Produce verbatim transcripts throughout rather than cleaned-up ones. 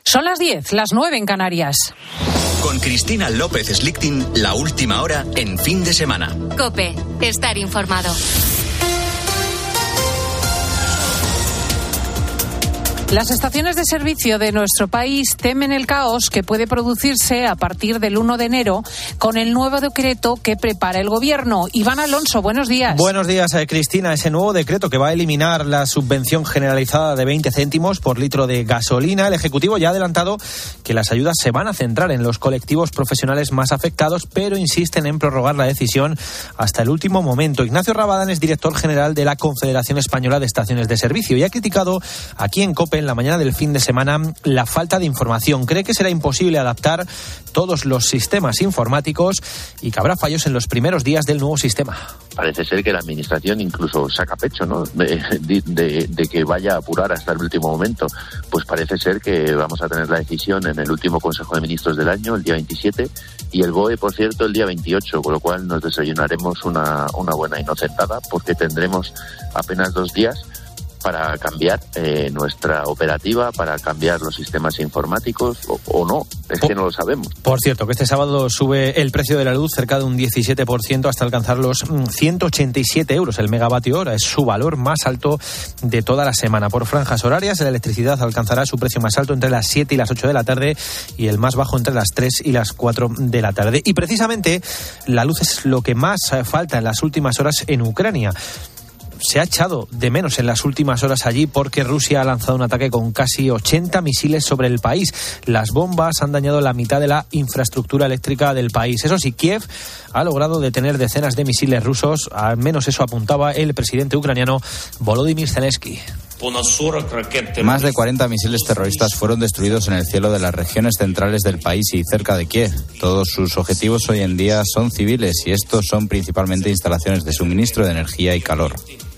Son las diez, las nueve en Canarias. Con Cristina López Slichting, la última hora en Fin de Semana. COPE, estar informado. Las estaciones de servicio de nuestro país temen el caos que puede producirse a partir del uno de enero con el nuevo decreto que prepara el Gobierno. Iván Alonso, buenos días. Buenos días, eh, Cristina. Ese nuevo decreto que va a eliminar la subvención generalizada de veinte céntimos por litro de gasolina. El Ejecutivo ya ha adelantado que las ayudas se van a centrar en los colectivos profesionales más afectados, pero insisten en prorrogar la decisión hasta el último momento. Ignacio Rabadán es director general de la Confederación Española de Estaciones de Servicio y ha criticado aquí en COPE en la mañana del fin de semana la falta de información. Cree que será imposible adaptar todos los sistemas informáticos y que habrá fallos en los primeros días del nuevo sistema. Parece ser que la Administración incluso saca pecho, ¿no?, de, de, de que vaya a apurar hasta el último momento. Pues parece ser que vamos a tener la decisión en el último Consejo de Ministros del año, el día veintisiete, y el B O E, por cierto, el día veintiocho, con lo cual nos desayunaremos una, una buena inocentada, porque tendremos apenas dos días para cambiar eh, nuestra operativa, para cambiar los sistemas informáticos, o, o no, es que no lo sabemos. Por cierto, que este sábado sube el precio de la luz cerca de un diecisiete por ciento hasta alcanzar los ciento ochenta y siete euros el megavatio hora. Es su valor más alto de toda la semana. Por franjas horarias, la electricidad alcanzará su precio más alto entre las siete y las ocho de la tarde y el más bajo entre las tres y las cuatro de la tarde. Y precisamente la luz es lo que más falta en las últimas horas en Ucrania. Se ha echado de menos en las últimas horas allí porque Rusia ha lanzado un ataque con casi ochenta misiles sobre el país. Las bombas han dañado la mitad de la infraestructura eléctrica del país. Eso sí, Kiev ha logrado detener decenas de misiles rusos, al menos eso apuntaba el presidente ucraniano Volodymyr Zelensky. Más de cuarenta misiles terroristas fueron destruidos en el cielo de las regiones centrales del país y cerca de Kiev. Todos sus objetivos hoy en día son civiles y estos son principalmente instalaciones de suministro de energía y calor.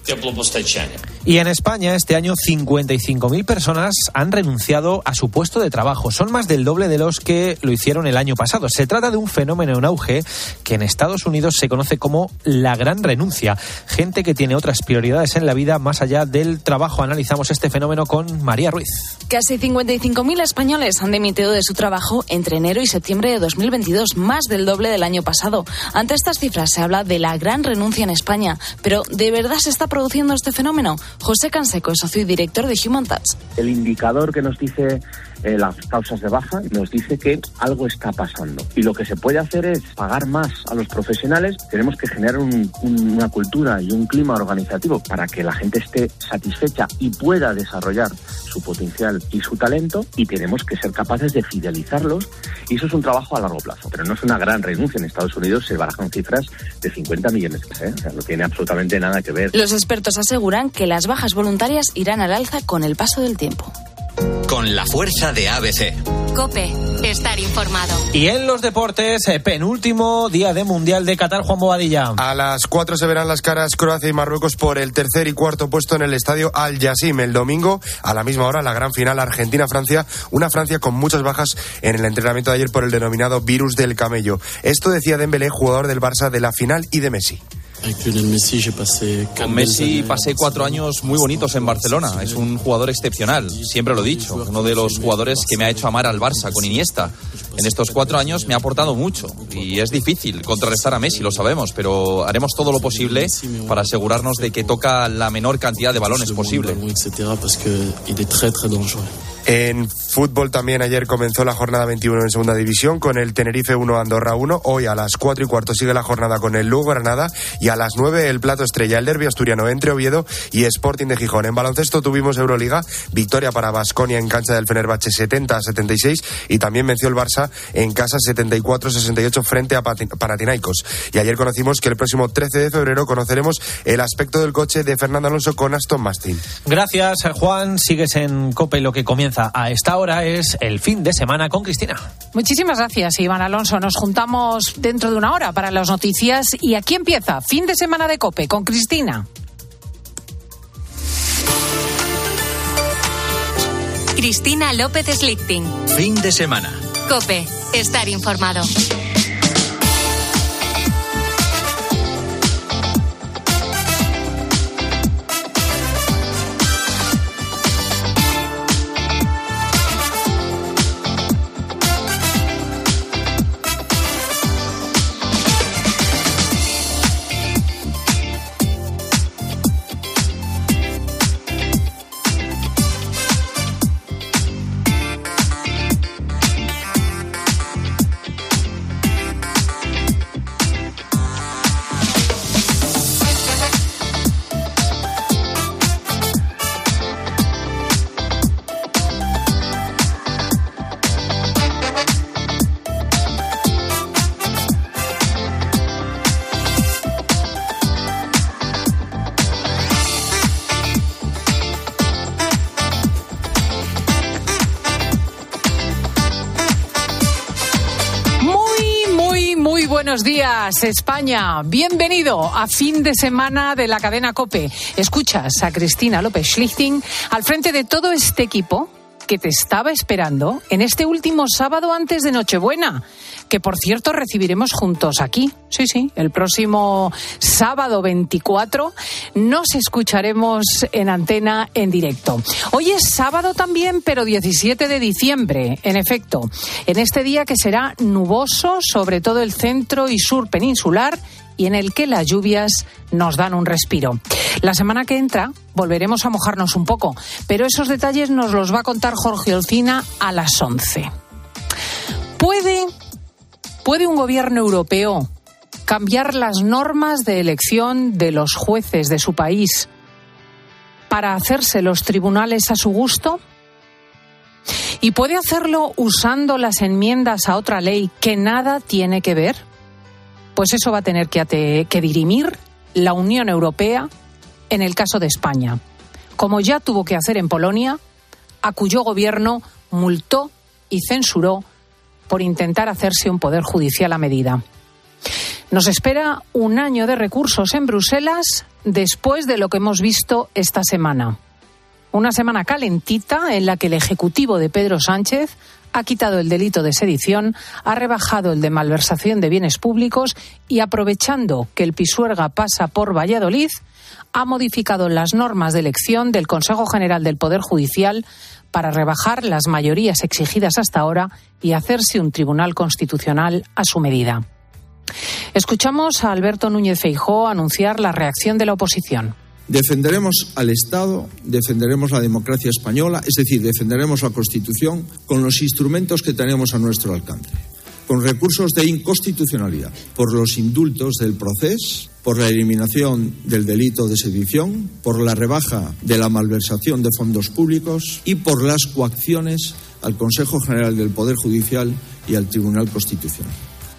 Y en España este año cincuenta y cinco mil personas han renunciado a su puesto de trabajo. Son más del doble de los que lo hicieron el año pasado. Se trata de un fenómeno en auge que en Estados Unidos se conoce como la gran renuncia. Gente que tiene otras prioridades en la vida más allá del trabajo. Analizamos este fenómeno con María Ruiz. Casi cincuenta y cinco mil españoles han dimitido de su trabajo entre enero y septiembre de dos mil veintidós, más del doble del año pasado. Ante estas cifras se habla de la gran renuncia en España. Pero ¿de verdad se está produciendo este fenómeno? José Canseco es socio y director de Human Touch. El indicador que nos dice eh, las causas de baja nos dice que algo está pasando. Y lo que se puede hacer es pagar más a los profesionales. Tenemos que generar un, un, una cultura y un clima organizativo para que la gente esté satisfecha y pueda desarrollar su potencial y su talento, y tenemos que ser capaces de fidelizarlos, y eso es un trabajo a largo plazo, pero no es una gran renuncia. En Estados Unidos se barajan cifras de cincuenta millones, ¿eh? O sea, no tiene absolutamente nada que ver. Los expertos aseguran que las bajas voluntarias irán al alza con el paso del tiempo. Con la fuerza de A B C. COPE, estar informado. Y en los deportes, eh, penúltimo día de Mundial de Qatar, Juan Bobadilla. A las cuatro se verán las caras Croacia y Marruecos por el tercer y cuarto puesto en el estadio Al Jassim. El domingo, a la misma hora, la gran final Argentina-Francia. Una Francia con muchas bajas en el entrenamiento de ayer por el denominado virus del camello. Esto decía Dembélé, jugador del Barça de la final, y de Messi. Con Messi pasé cuatro años muy bonitos en Barcelona. Es un jugador excepcional, siempre lo he dicho. Uno de los jugadores que me ha hecho amar al Barça, con Iniesta. En estos cuatro años me ha aportado mucho. Y es difícil contrarrestar a Messi, lo sabemos, pero haremos todo lo posible para asegurarnos de que toca la menor cantidad de balones posible. En fútbol también ayer comenzó la jornada veintiuno en segunda división con el Tenerife uno Andorra uno. Hoy a las cuatro y cuarto sigue la jornada con el Lugo Granada y a las nueve el plato estrella, el derbi asturiano entre Oviedo y Sporting de Gijón. En baloncesto tuvimos Euroliga, victoria para Baskonia en cancha del Fenerbahce setenta a setenta y seis, y también venció el Barça en casa setenta y cuatro a sesenta y ocho frente a Panathinaikos. Y ayer conocimos que el próximo trece de febrero conoceremos el aspecto del coche de Fernando Alonso con Aston Martin. Gracias, Juan. Sigues en COPE y lo que comienza a esta hora es el fin de semana con Cristina. Muchísimas gracias, Iván Alonso. Nos juntamos dentro de una hora para las noticias y aquí empieza Fin de Semana de COPE con Cristina. Cristina López Slichting. Fin de semana. COPE, estar informado. Buenos días, España. Bienvenido a fin de semana de la cadena COPE. Escuchas a Cristina López Schlichting al frente de todo este equipo que te estaba esperando en este último sábado antes de Nochebuena, que por cierto recibiremos juntos aquí. Sí, sí, el próximo sábado veinticuatro nos escucharemos en antena en directo. Hoy es sábado también, pero diecisiete de diciembre, en efecto, en este día que será nuboso sobre todo el centro y sur peninsular y en el que las lluvias nos dan un respiro. La semana que entra volveremos a mojarnos un poco, pero esos detalles nos los va a contar Jorge Olcina a las once. ¿Puede, puede un gobierno europeo cambiar las normas de elección de los jueces de su país para hacerse los tribunales a su gusto? ¿Y puede hacerlo usando las enmiendas a otra ley que nada tiene que ver? Pues eso va a tener que, ate- que dirimir la Unión Europea en el caso de España, como ya tuvo que hacer en Polonia, a cuyo gobierno multó y censuró por intentar hacerse un poder judicial a medida. Nos espera un año de recursos en Bruselas después de lo que hemos visto esta semana. Una semana calentita en la que el Ejecutivo de Pedro Sánchez ha quitado el delito de sedición, ha rebajado el de malversación de bienes públicos y, aprovechando que el Pisuerga pasa por Valladolid, ha modificado las normas de elección del Consejo General del Poder Judicial para rebajar las mayorías exigidas hasta ahora y hacerse un tribunal constitucional a su medida. Escuchamos a Alberto Núñez Feijóo anunciar la reacción de la oposición. Defenderemos al Estado, defenderemos la democracia española, es decir, defenderemos la Constitución con los instrumentos que tenemos a nuestro alcance, con recursos de inconstitucionalidad, por los indultos del Procés, por la eliminación del delito de sedición, por la rebaja de la malversación de fondos públicos y por las coacciones al Consejo General del Poder Judicial y al Tribunal Constitucional.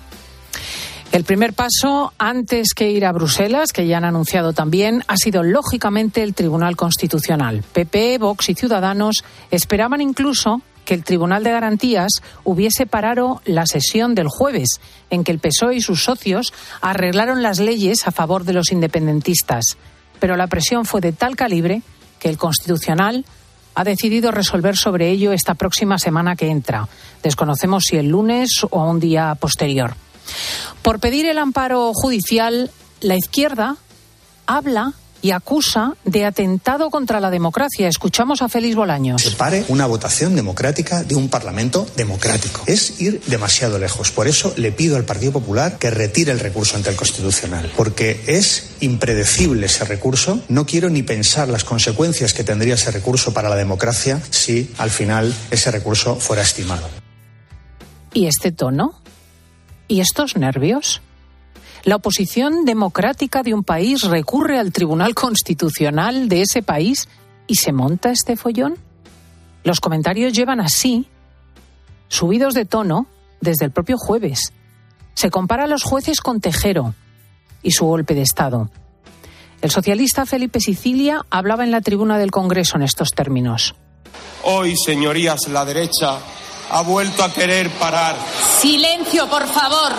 El primer paso, antes que ir a Bruselas, que ya han anunciado también, ha sido lógicamente el Tribunal Constitucional. P P, Vox y Ciudadanos esperaban incluso que el Tribunal de Garantías hubiese parado la sesión del jueves, en que el P S O E y sus socios arreglaron las leyes a favor de los independentistas. Pero la presión fue de tal calibre que el Constitucional ha decidido resolver sobre ello esta próxima semana que entra. Desconocemos si el lunes o un día posterior. Por pedir el amparo judicial, la izquierda habla y acusa de atentado contra la democracia. Escuchamos a Félix Bolaños. Se pare una votación democrática de un Parlamento democrático. Es ir demasiado lejos. Por eso le pido al Partido Popular que retire el recurso ante el Constitucional, porque es impredecible ese recurso. No quiero ni pensar las consecuencias que tendría ese recurso para la democracia si al final ese recurso fuera estimado. ¿Y este tono? ¿Y estos nervios? La oposición democrática de un país recurre al Tribunal Constitucional de ese país y se monta este follón. Los comentarios llevan así, subidos de tono, desde el propio jueves. Se compara a los jueces con Tejero y su golpe de Estado. El socialista Felipe Sicilia hablaba en la tribuna del Congreso en estos términos. Hoy, señorías, la derecha ha vuelto a querer parar. Silencio, por favor.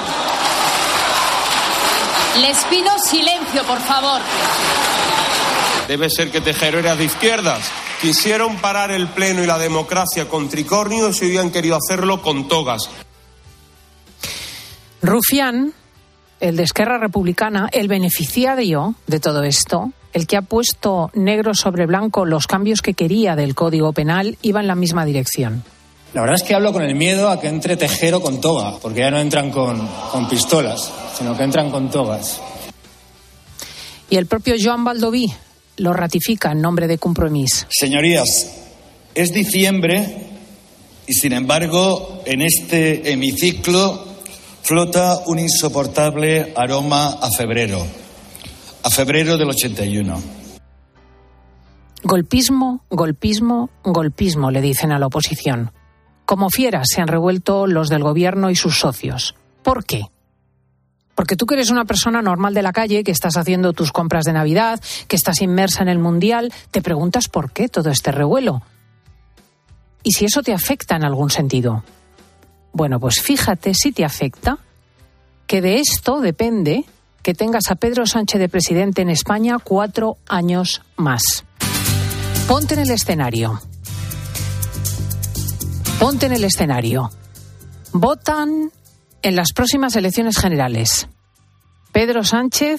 Les pido silencio, por favor. Debe ser que Tejero era de izquierdas. Quisieron parar el Pleno y la democracia con tricornios y hoy han querido hacerlo con togas. Rufián, el de Esquerra Republicana, el beneficiario de todo esto, el que ha puesto negro sobre blanco los cambios que quería del Código Penal, iba en la misma dirección. La verdad es que hablo con el miedo a que entre Tejero con toga, porque ya no entran con, con pistolas, sino que entran con togas. Y el propio Joan Baldoví lo ratifica en nombre de Compromís. Señorías, es diciembre y sin embargo en este hemiciclo flota un insoportable aroma a febrero, a febrero del ochenta y uno. Golpismo, golpismo, golpismo, le dicen a la oposición. Como fieras se han revuelto los del gobierno y sus socios. ¿Por qué? Porque tú que eres una persona normal de la calle, que estás haciendo tus compras de Navidad, que estás inmersa en el Mundial, te preguntas por qué todo este revuelo. Y si eso te afecta en algún sentido. Bueno, pues fíjate si te afecta que de esto depende que tengas a Pedro Sánchez de presidente en España cuatro años más. Ponte en el escenario. Ponte en el escenario. Votan en las próximas elecciones generales. Pedro Sánchez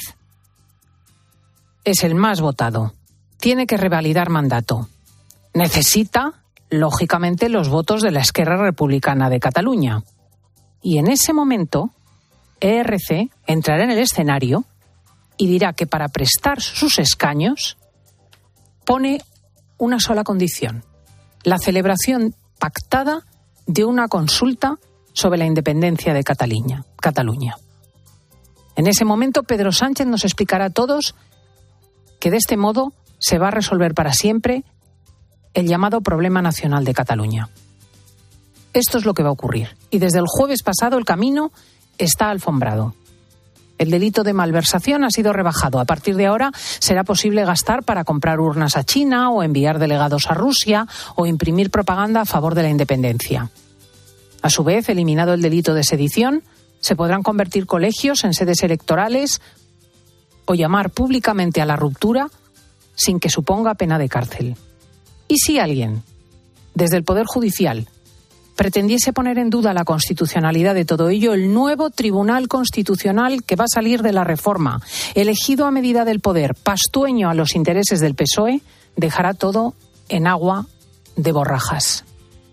es el más votado. Tiene que revalidar mandato. Necesita, lógicamente, los votos de la Esquerra Republicana de Cataluña. Y en ese momento, E R C entrará en el escenario y dirá que para prestar sus escaños pone una sola condición: la celebración pactada de una consulta sobre la independencia de Cataluña. Cataluña. En ese momento, Pedro Sánchez nos explicará a todos que de este modo se va a resolver para siempre el llamado problema nacional de Cataluña. Esto es lo que va a ocurrir. Y desde el jueves pasado el camino está alfombrado. El delito de malversación ha sido rebajado. A partir de ahora será posible gastar para comprar urnas a China o enviar delegados a Rusia o imprimir propaganda a favor de la independencia. A su vez, eliminado el delito de sedición, se podrán convertir colegios en sedes electorales o llamar públicamente a la ruptura sin que suponga pena de cárcel. Y si alguien, desde el Poder Judicial, pretendiese poner en duda la constitucionalidad de todo ello, el nuevo Tribunal Constitucional que va a salir de la reforma, elegido a medida del poder, pastueño a los intereses del P S O E, dejará todo en agua de borrajas.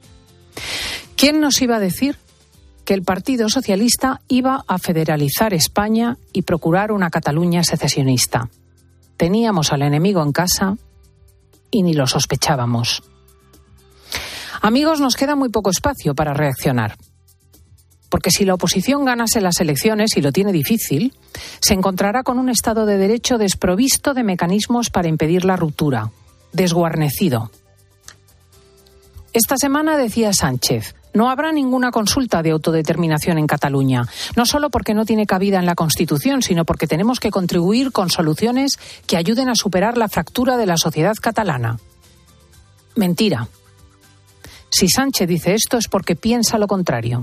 ¿Quién nos iba a decir que el Partido Socialista iba a federalizar España y procurar una Cataluña secesionista? Teníamos al enemigo en casa y ni lo sospechábamos. Amigos, nos queda muy poco espacio para reaccionar. Porque si la oposición ganase las elecciones, y lo tiene difícil, se encontrará con un Estado de Derecho desprovisto de mecanismos para impedir la ruptura, desguarnecido. Esta semana decía Sánchez: no habrá ninguna consulta de autodeterminación en Cataluña, no solo porque no tiene cabida en la Constitución, sino porque tenemos que contribuir con soluciones que ayuden a superar la fractura de la sociedad catalana. Mentira. Si Sánchez dice esto es porque piensa lo contrario.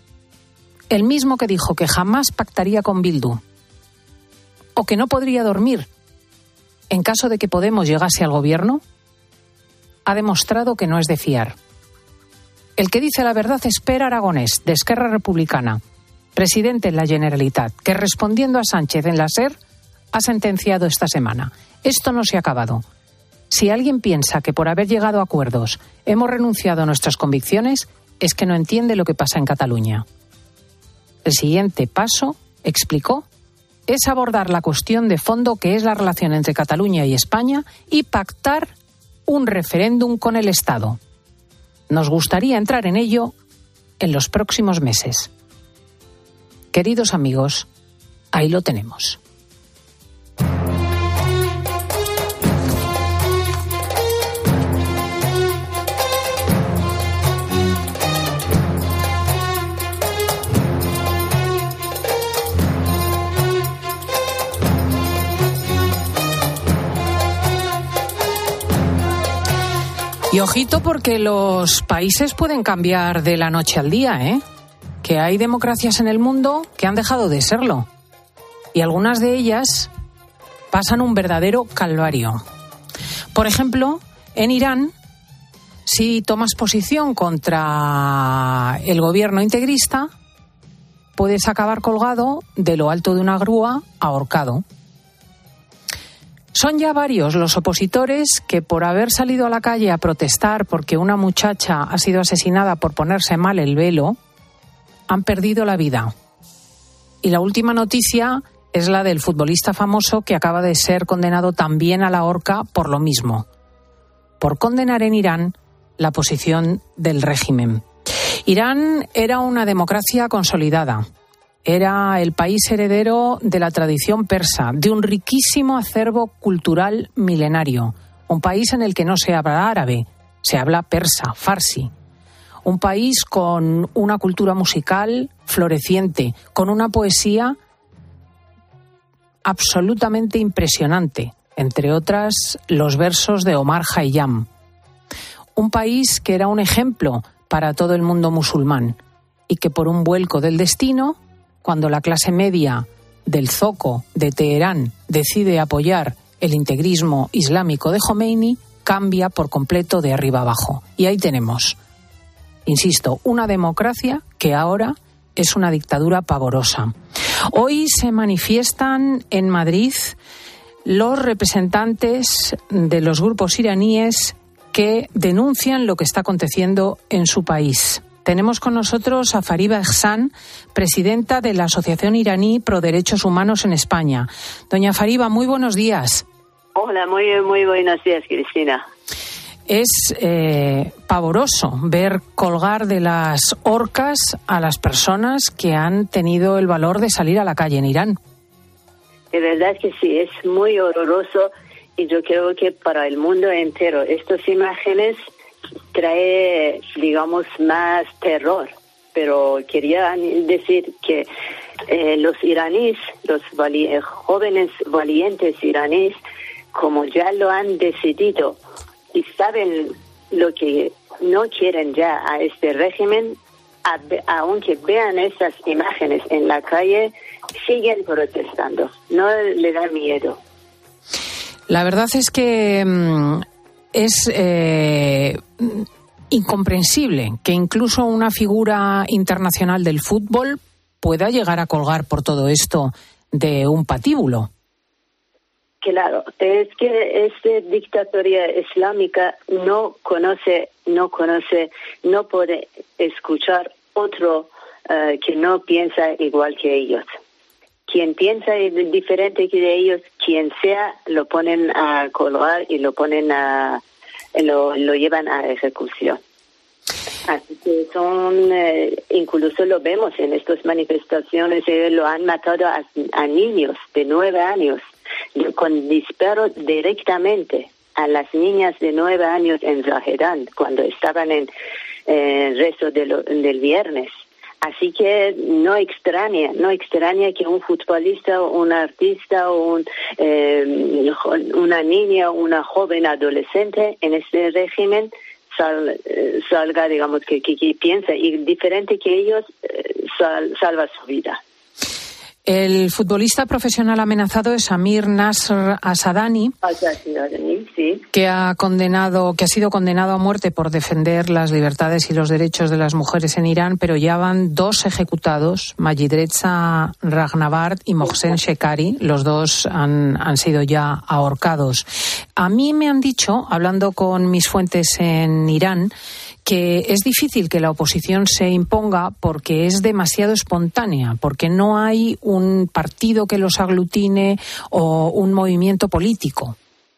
El mismo que dijo que jamás pactaría con Bildu, o que no podría dormir en caso de que Podemos llegase al gobierno, ha demostrado que no es de fiar. El que dice la verdad es Pere Aragonés, de Esquerra Republicana, presidente en la Generalitat, que respondiendo a Sánchez en la SER ha sentenciado esta semana: esto no se ha acabado. Si alguien piensa que por haber llegado a acuerdos hemos renunciado a nuestras convicciones, es que no entiende lo que pasa en Cataluña. El siguiente paso, explicó, es abordar la cuestión de fondo que es la relación entre Cataluña y España y pactar un referéndum con el Estado. Nos gustaría entrar en ello en los próximos meses. Queridos amigos, ahí lo tenemos. Y ojito, porque los países pueden cambiar de la noche al día, ¿eh? Que hay democracias en el mundo que han dejado de serlo. Y algunas de ellas pasan un verdadero calvario. Por ejemplo, en Irán, si tomas posición contra el gobierno integrista, puedes acabar colgado de lo alto de una grúa, ahorcado. Son ya varios los opositores que, por haber salido a la calle a protestar porque una muchacha ha sido asesinada por ponerse mal el velo, han perdido la vida. Y la última noticia es la del futbolista famoso que acaba de ser condenado también a la horca por lo mismo, por condenar en Irán la posición del régimen. Irán era una democracia consolidada. Era el país heredero de la tradición persa, de un riquísimo acervo cultural milenario. Un país en el que no se habla árabe, se habla persa, farsi. Un país con una cultura musical floreciente, con una poesía absolutamente impresionante, entre otras los versos de Omar Khayyam. Un país que era un ejemplo para todo el mundo musulmán y que por un vuelco del destino, cuando la clase media del zoco de Teherán decide apoyar el integrismo islámico de Jomeini, cambia por completo de arriba abajo. Y ahí tenemos, insisto, una democracia que ahora es una dictadura pavorosa. Hoy se manifiestan en Madrid los representantes de los grupos iraníes que denuncian lo que está aconteciendo en su país. Tenemos con nosotros a Fariba Ehsan, presidenta de la Asociación Iraní Pro Derechos Humanos en España. Doña Fariba, muy buenos días. Hola, muy, muy buenos días, Cristina. Es eh, pavoroso ver colgar de las horcas a las personas que han tenido el valor de salir a la calle en Irán. De verdad que sí, es muy horroroso y yo creo que para el mundo entero estas imágenes trae, digamos, más terror. Pero quería decir que eh, los iraníes, los vali- jóvenes valientes iraníes, como ya lo han decidido y saben lo que no quieren ya a este régimen, a, aunque vean esas imágenes en la calle, siguen protestando. No le da miedo. La verdad es que mmm, es eh, incomprensible que incluso una figura internacional del fútbol pueda llegar a colgar por todo esto de un patíbulo. Claro, es que esta dictadura islámica no conoce, no conoce, no puede escuchar otro uh, que no piensa igual que ellos. Quien piensa diferente que ellos, quien sea, lo ponen a colgar y lo ponen a, lo, lo llevan a ejecución. Así que son, eh, incluso lo vemos en estas manifestaciones, eh, lo han matado a, a niños de nueve años. Con disparos directamente a las niñas de nueve años en Zahedan, cuando estaban en eh, el resto de lo, del viernes. Así que no extraña, no extraña que un futbolista, un artista, un, eh, una niña, una joven adolescente en este régimen sal, salga, digamos, que, que, que piensa y diferente que ellos, eh, sal, salva su vida. El futbolista profesional amenazado es Amir Nasr Asadani, sí. que ha condenado, que ha sido condenado a muerte por defender las libertades y los derechos de las mujeres en Irán, pero ya van dos ejecutados, Majid Reza Ragnavard y Mohsen Shekari, los dos han, han sido ya ahorcados. A mí me han dicho, hablando con mis fuentes en Irán, que es difícil que la oposición se imponga porque es demasiado espontánea, porque no hay un partido que los aglutine o un movimiento político.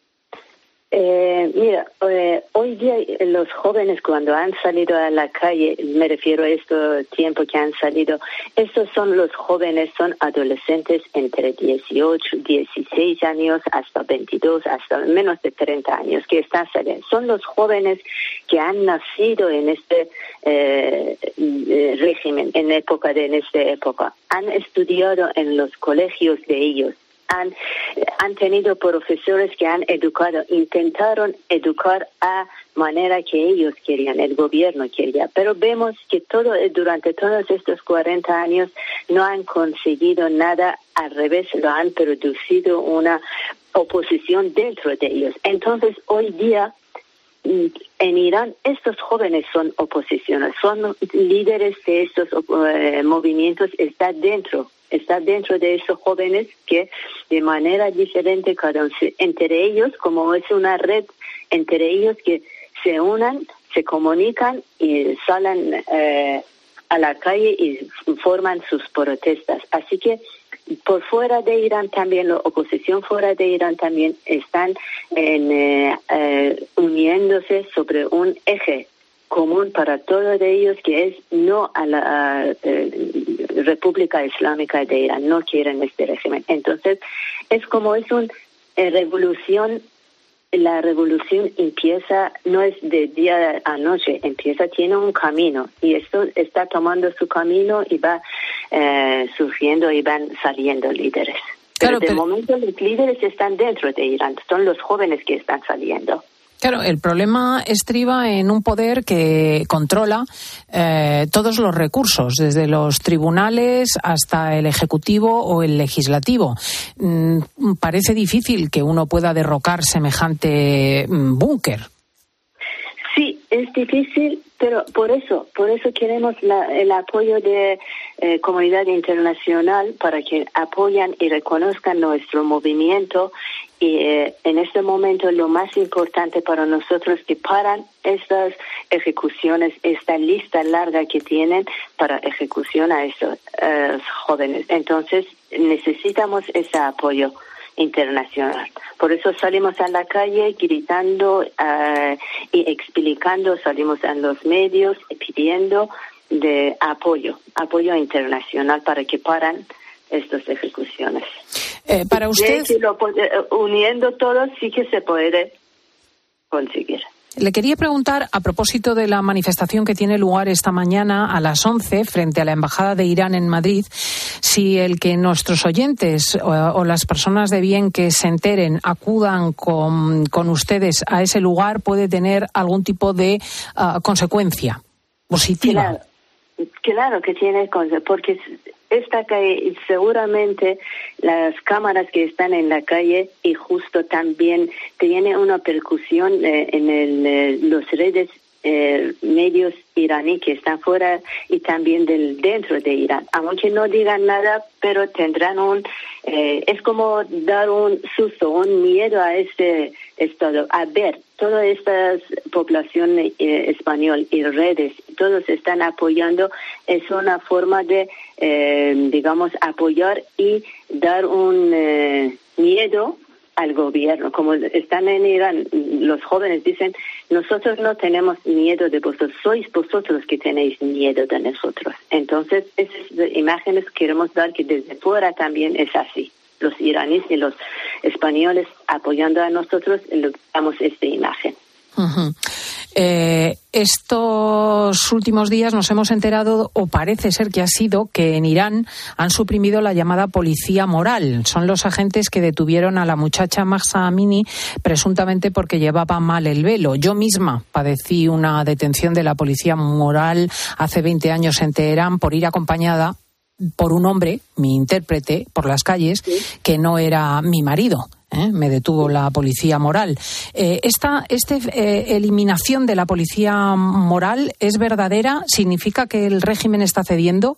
Eh, mira, eh, hoy día los jóvenes cuando han salido a la calle, me refiero a este tiempo que han salido, estos son los jóvenes, son adolescentes entre dieciocho, dieciséis años hasta veintidós, hasta menos de treinta años que están saliendo. Son los jóvenes que han nacido en este eh, régimen, en época de en esta época, han estudiado en los colegios de ellos. Han, han tenido profesores que han educado, intentaron educar a manera que ellos querían, el gobierno quería, pero vemos que todo durante todos estos cuarenta años no han conseguido nada, al revés, lo han producido una oposición dentro de ellos. Entonces, hoy día, en Irán, estos jóvenes son oposiciones, son líderes de estos uh, movimientos, está dentro. Está dentro de esos jóvenes que de manera diferente, cada uno, entre ellos, como es una red, entre ellos que se unan, se comunican y salen eh, a la calle y forman sus protestas. Así que por fuera de Irán también, la oposición fuera de Irán también están en, eh, eh, uniéndose sobre un eje común para todos de ellos, que es no a la eh, República Islámica de Irán, no quieren este régimen. Entonces, es como es una eh, revolución, la revolución empieza, no es de día a noche, empieza, tiene un camino, y esto está tomando su camino y va eh, surgiendo y van saliendo líderes. Claro, pero de pero... momento los líderes están dentro de Irán, son los jóvenes que están saliendo. Claro, el problema estriba en un poder que controla eh, todos los recursos, desde los tribunales hasta el ejecutivo o el legislativo. Mm, parece difícil que uno pueda derrocar semejante mm, búnker. Sí, es difícil, pero por eso, por eso queremos la, el apoyo de eh, comunidad internacional para que apoyen y reconozcan nuestro movimiento. Y eh, en este momento lo más importante para nosotros es que paran estas ejecuciones, esta lista larga que tienen para ejecución a estos uh, jóvenes. Entonces necesitamos ese apoyo internacional. Por eso salimos a la calle gritando uh, y explicando, salimos a los medios y pidiendo de apoyo, apoyo internacional para que paran estas ejecuciones. Eh, para usted, si lo, uniendo todos sí que se puede conseguir. Le quería preguntar, a propósito de la manifestación que tiene lugar esta mañana a las once frente a la Embajada de Irán en Madrid, si el que nuestros oyentes o, o las personas de bien que se enteren acudan con, con ustedes a ese lugar puede tener algún tipo de uh, consecuencia positiva. Claro, claro que tiene consecuencia, porque esta calle, seguramente las cámaras que están en la calle y justo también tiene una percusión eh, en el, eh, los redes eh, medios iraní que están fuera y también del dentro de Irán. Aunque no digan nada, pero tendrán un, eh, es como dar un susto, un miedo a este estado. A ver, toda esta población eh, español y redes, todos están apoyando, es una forma de, eh, digamos, apoyar y dar un eh, miedo al gobierno. Como están en Irán, los jóvenes dicen, nosotros no tenemos miedo de vosotros, sois vosotros que tenéis miedo de nosotros. Entonces, esas imágenes queremos dar que desde fuera también es así. Los iraníes y los españoles apoyando a nosotros, damos esta imagen. Uh-huh. Eh, estos últimos días nos hemos enterado, o parece ser que ha sido, que en Irán han suprimido la llamada policía moral. Son los agentes que detuvieron a la muchacha Mahsa Amini presuntamente porque llevaba mal el velo. Yo misma padecí una detención de la policía moral hace veinte años en Teherán por ir acompañada por un hombre, mi intérprete, por las calles, ¿sí?, que no era mi marido. ¿Eh? Me detuvo la policía moral. Eh, ¿Esta este, eh, eliminación de la policía moral es verdadera? ¿Significa que el régimen está cediendo?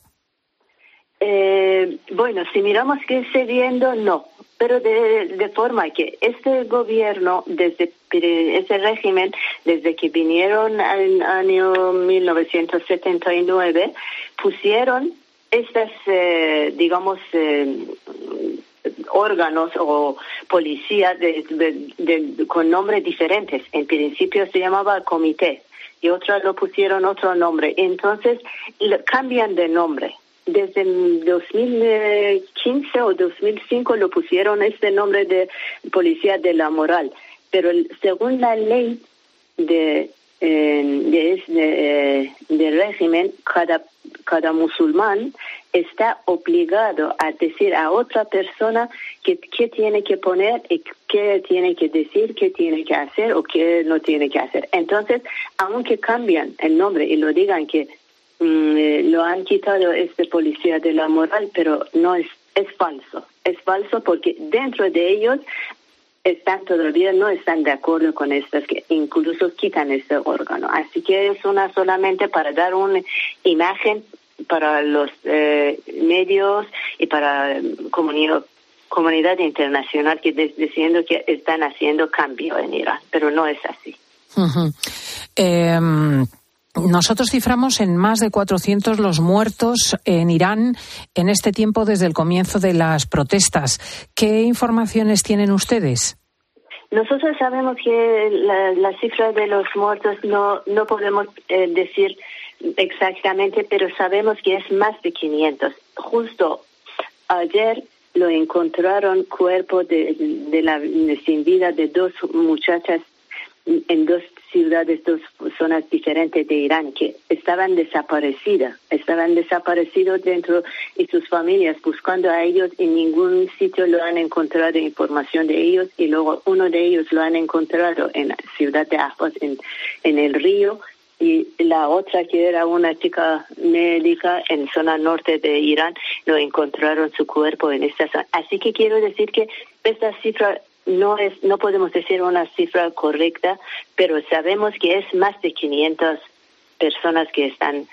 Eh, bueno, si miramos que es cediendo, no. Pero de, de forma que este gobierno, desde ese régimen, desde que vinieron en el año mil novecientos setenta y nueve, pusieron estas, eh, digamos, eh, órganos o policías de, de, de, con nombres diferentes. En principio se llamaba comité y otros lo pusieron otro nombre. Entonces lo, cambian de nombre. Desde el dos mil quince o dos mil cinco lo pusieron este nombre de policía de la moral. Pero según la ley de de, de, de régimen, cada, cada musulmán está obligado a decir a otra persona qué que tiene que poner y qué tiene que decir, qué tiene que hacer o qué no tiene que hacer. Entonces, aunque cambian el nombre y lo digan que mm, lo han quitado este policía de la moral, pero no es, es falso. Es falso porque dentro de ellos están todavía no están de acuerdo con estas que incluso quitan este órgano. Así que es una solamente para dar una imagen para los eh, medios y para comunidad comunidad internacional que de, diciendo que están haciendo cambio en Irán, pero no es así. Uh-huh. Eh, nosotros ciframos en más de cuatrocientos los muertos en Irán en este tiempo desde el comienzo de las protestas. ¿Qué informaciones tienen ustedes? Nosotros sabemos que la, la cifra de los muertos no, no podemos eh, decir exactamente, pero sabemos que es más de quinientos. Justo ayer lo encontraron cuerpo de, de la de sin vida de dos muchachas en dos ciudades, dos zonas diferentes de Irán que estaban desaparecidas, estaban desaparecidos dentro y sus familias buscando a ellos, en ningún sitio lo han encontrado información de ellos, y luego uno de ellos lo han encontrado en la ciudad de Ahvaz, en, en el río, y la otra, que era una chica médica en zona norte de Irán, lo encontraron su cuerpo en esta zona. Así que quiero decir que esta cifra no es, no podemos decir una cifra correcta, pero sabemos que es más de quinientas personas que están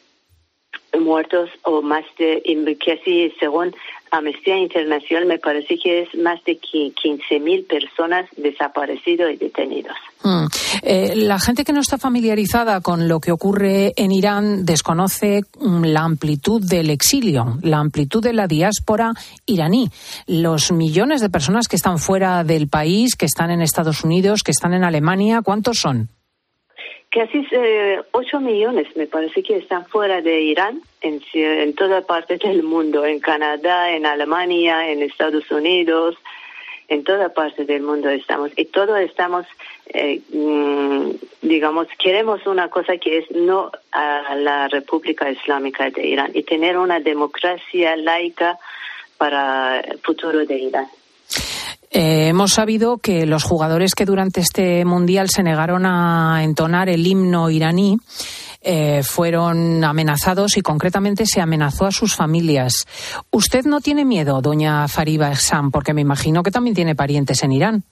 muertos, o más de, que así según Amnistía Internacional me parece que es más de quince mil personas desaparecidos y detenidos. Mm. Eh, la gente que no está familiarizada con lo que ocurre en Irán desconoce la amplitud del exilio, la amplitud de la diáspora iraní, los millones de personas que están fuera del país, que están en Estados Unidos, que están en Alemania. ¿Cuántos son? Casi eh, ocho millones, me parece, que están fuera de Irán, en, en toda parte del mundo, en Canadá, en Alemania, en Estados Unidos, en toda parte del mundo estamos. Y todos estamos, eh, digamos, queremos una cosa que es no a la República Islámica de Irán y tener una democracia laica para el futuro de Irán. Eh, hemos sabido que los jugadores que durante este Mundial se negaron a entonar el himno iraní eh, fueron amenazados, y concretamente se amenazó a sus familias. ¿Usted no tiene miedo, doña Fariba Ehsan? Porque me imagino que también tiene parientes en Irán.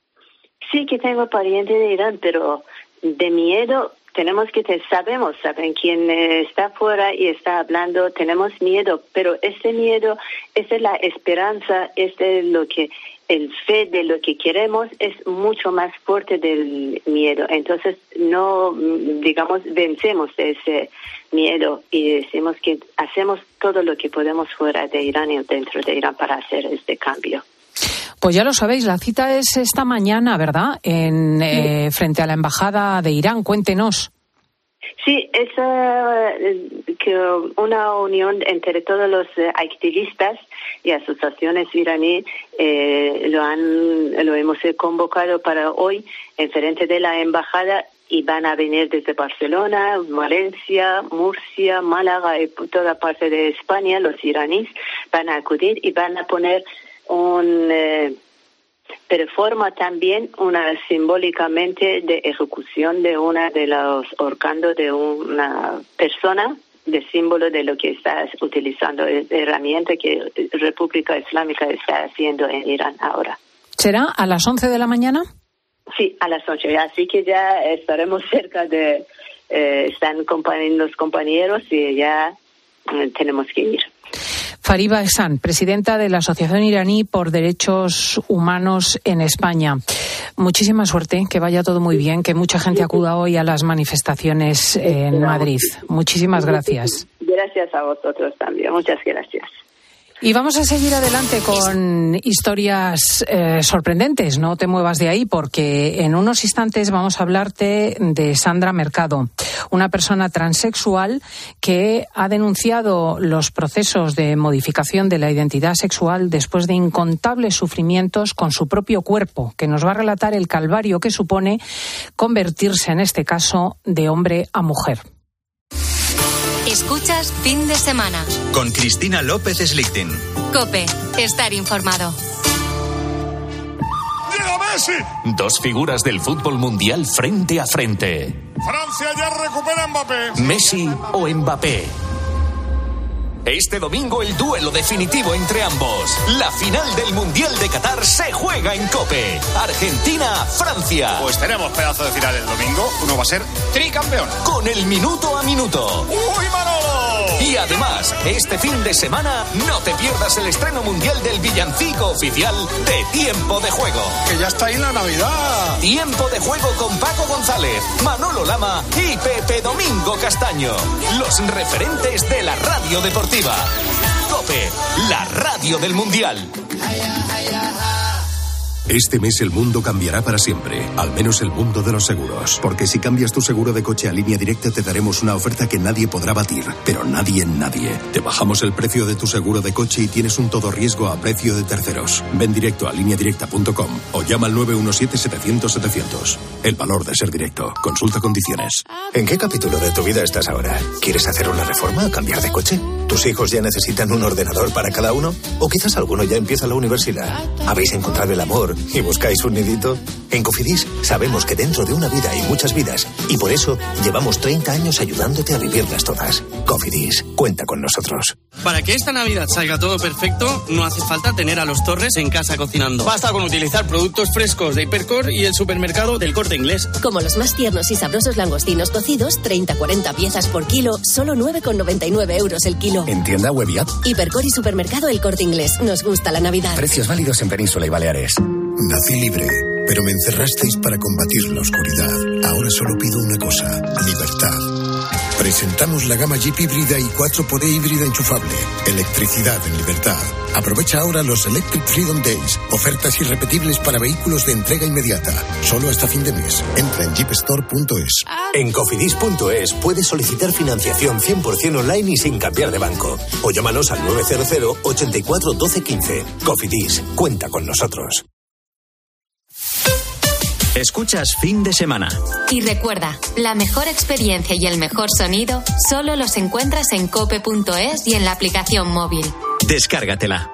Sí, que tengo parientes de Irán, pero de miedo tenemos que, te, sabemos, saben quién está fuera y está hablando, tenemos miedo, pero ese miedo, esa es la esperanza, este es lo que, el fe de lo que queremos es mucho más fuerte del miedo. Entonces no, digamos, vencemos ese miedo y decimos que hacemos todo lo que podemos fuera de Irán y dentro de Irán para hacer este cambio. Pues ya lo sabéis, la cita es esta mañana, ¿verdad? En sí. eh, frente a la embajada de Irán. Cuéntenos. Sí, es uh, que una unión entre todos los uh, activistas y asociaciones iraníes. Eh, lo han, lo hemos convocado para hoy en frente de la embajada, y van a venir desde Barcelona, Valencia, Murcia, Málaga y toda parte de España. Los iraníes van a acudir y van a poner un eh, performa también una simbólicamente de ejecución de una de los ahorcando de una persona, de símbolo de lo que está utilizando, es herramienta que República Islámica está haciendo en Irán ahora. ¿Será a las once de la mañana? Sí, a las once, así que ya estaremos cerca de, eh, están los compañeros y ya eh, tenemos que ir. Fariba Ehsan, presidenta de la Asociación Iraní por Derechos Humanos en España. Muchísima suerte, que vaya todo muy bien, que mucha gente acuda hoy a las manifestaciones en Madrid. Muchísimas gracias. Gracias a vosotros también. Muchas gracias. Y vamos a seguir adelante con historias eh, sorprendentes. No te muevas de ahí, porque en unos instantes vamos a hablarte de Sandra Mercado, una persona transexual que ha denunciado los procesos de modificación de la identidad sexual después de incontables sufrimientos con su propio cuerpo, que nos va a relatar el calvario que supone convertirse, en este caso, de hombre a mujer. Escuchas Fin de Semana con Cristina López Slichting. COPE, estar informado. ¡Llega Messi! Dos figuras del fútbol mundial frente a frente. Francia ya recupera a Mbappé. Messi o Mbappé. Este domingo el duelo definitivo entre ambos. La final del Mundial de Qatar se juega en COPE. Argentina-Francia. Pues tenemos pedazo de final el domingo. Uno va a ser tricampeón. Con el minuto a minuto. ¡Uy, Manolo! Y además, este fin de semana no te pierdas el estreno mundial del villancico oficial de Tiempo de Juego. Que ya está ahí la Navidad. Tiempo de Juego con Paco González, Manolo Lama y Pepe Domingo Castaño. Los referentes de la radio deportiva. COPE, la radio del Mundial. Este mes el mundo cambiará para siempre, al menos el mundo de los seguros. Porque si cambias tu seguro de coche a Línea Directa te daremos una oferta que nadie podrá batir, pero nadie en nadie. Te bajamos el precio de tu seguro de coche y tienes un todo riesgo a precio de terceros. Ven directo a línea directa punto com o llama al nueve uno siete setecientos setecientos. El valor de ser directo. Consulta condiciones. ¿En qué capítulo de tu vida estás ahora? ¿Quieres hacer una reforma o cambiar de coche? ¿Tus hijos ya necesitan un ordenador para cada uno? ¿O quizás alguno ya empieza la universidad? ¿Habéis encontrado el amor y buscáis un nidito? En Cofidis sabemos que dentro de una vida hay muchas vidas y por eso llevamos treinta años ayudándote a vivirlas todas. Cofidis, cuenta con nosotros. Para que esta Navidad salga todo perfecto, no hace falta tener a los Torres en casa cocinando. Basta con utilizar productos frescos de Hipercor y el supermercado del Corte Inglés. Como los más tiernos y sabrosos langostinos cocidos, treinta a cuarenta piezas por kilo, solo nueve con noventa y nueve euros el kilo. En tienda web y app. Hipercor y supermercado El Corte Inglés. Nos gusta la Navidad. Precios válidos en Península y Baleares. Nací libre, pero me encerrasteis para combatir la oscuridad. Ahora solo pido una cosa, libertad. Presentamos la gama Jeep híbrida y cuatro por E híbrida enchufable. Electricidad en libertad. Aprovecha ahora los Electric Freedom Days. Ofertas irrepetibles para vehículos de entrega inmediata. Solo hasta fin de mes. Entra en jeep store punto es. En cofidis punto es puedes solicitar financiación cien por ciento online y sin cambiar de banco. O llámanos al nueve cero cero ochenta y cuatro doce quince. Cofidis, cuenta con nosotros. Escuchas Fin de Semana. Y recuerda, la mejor experiencia y el mejor sonido solo los encuentras en cope punto es y en la aplicación móvil. Descárgatela.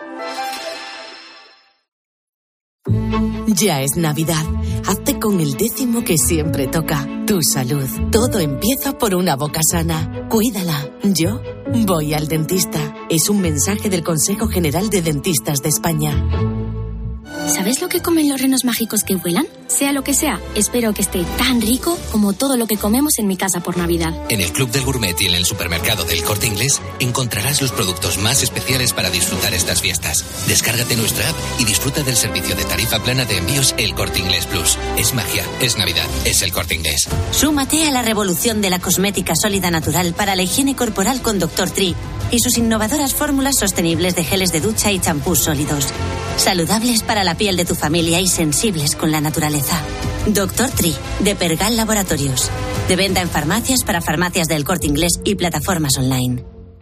Ya es Navidad. Hazte con el décimo que siempre toca. Tu salud. Todo empieza por una boca sana. Cuídala. Yo voy al dentista. Es un mensaje del Consejo General de Dentistas de España. ¿Sabes lo que comen los renos mágicos que vuelan? Sea lo que sea, espero que esté tan rico como todo lo que comemos en mi casa por Navidad. En el Club del Gourmet y en el supermercado del Corte Inglés encontrarás los productos más especiales para disfrutar estas fiestas. Descárgate nuestra app y disfruta del servicio de tarifa plana de envíos El Corte Inglés Plus. Es magia, es Navidad, es El Corte Inglés. Súmate a la revolución de la cosmética sólida natural para la higiene corporal con doctor Tree y sus innovadoras fórmulas sostenibles de geles de ducha y champús sólidos. Saludables para la piel de tu familia y sensibles con la naturaleza. doctor Tree, de Pergal Laboratorios. De venta en farmacias para farmacias del Corte Inglés y plataformas online.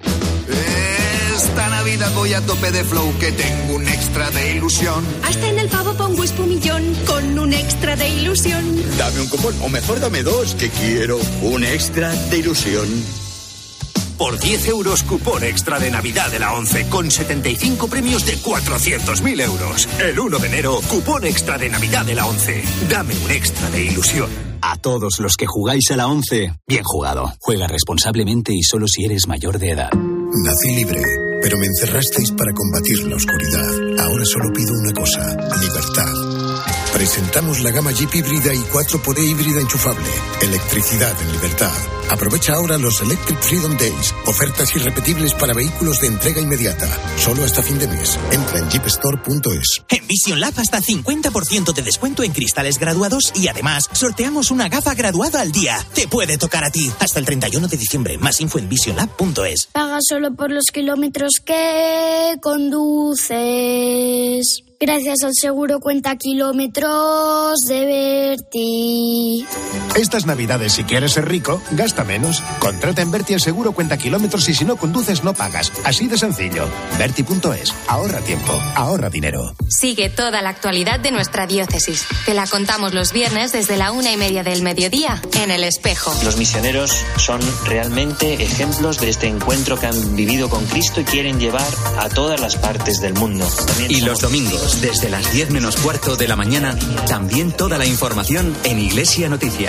Esta Navidad voy a tope de flow, que tengo un extra de ilusión. Hasta en el pavo pongo espumillón con un extra de ilusión. Dame un cupón, o mejor dame dos, que quiero un extra de ilusión. Por diez euros, cupón extra de Navidad de la ONCE, con setenta y cinco premios de cuatrocientos mil euros. El uno de enero, cupón extra de Navidad de la ONCE. Dame un extra de ilusión. A todos los que jugáis a la ONCE, bien jugado. Juega responsablemente y solo si eres mayor de edad. Nací libre, pero me encerrasteis para combatir la oscuridad. Ahora solo pido una cosa, libertad. Presentamos la gama Jeep híbrida y cuatro por E híbrida enchufable. Electricidad en libertad. Aprovecha ahora los Electric Freedom Days. Ofertas irrepetibles para vehículos de entrega inmediata. Solo hasta fin de mes. Entra en jeep store punto es. En Vision Lab hasta cincuenta por ciento de descuento en cristales graduados y además sorteamos una gafa graduada al día. Te puede tocar a ti. Hasta el treinta y uno de diciembre. Más info en vision lab punto es. Paga solo por los kilómetros que conduces. Gracias al seguro cuenta kilómetros de Berti. Estas navidades, si quieres ser rico, gasta menos. Contrata en Berti el seguro cuenta kilómetros y si no conduces no pagas. Así de sencillo. Berti punto es. Ahorra tiempo, ahorra dinero. Sigue toda la actualidad de nuestra diócesis. Te la contamos los viernes desde la una y media del mediodía en El Espejo. Los misioneros son realmente ejemplos de este encuentro que han vivido con Cristo y quieren llevar a todas las partes del mundo. También y los domingos, desde las diez menos cuarto de la mañana, también toda la información en Iglesia Noticia.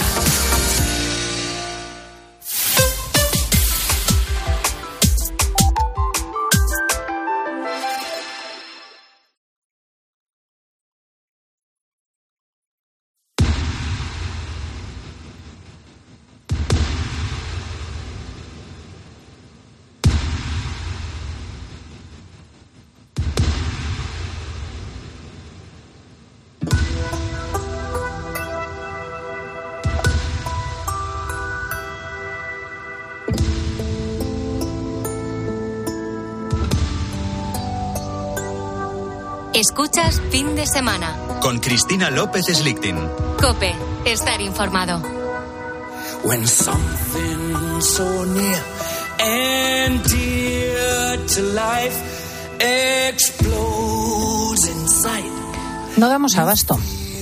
Escuchas Fin de Semana. Con Cristina López Slichting. COPE. Estar informado. When something so near and dear to life explodes inside. No damos abasto.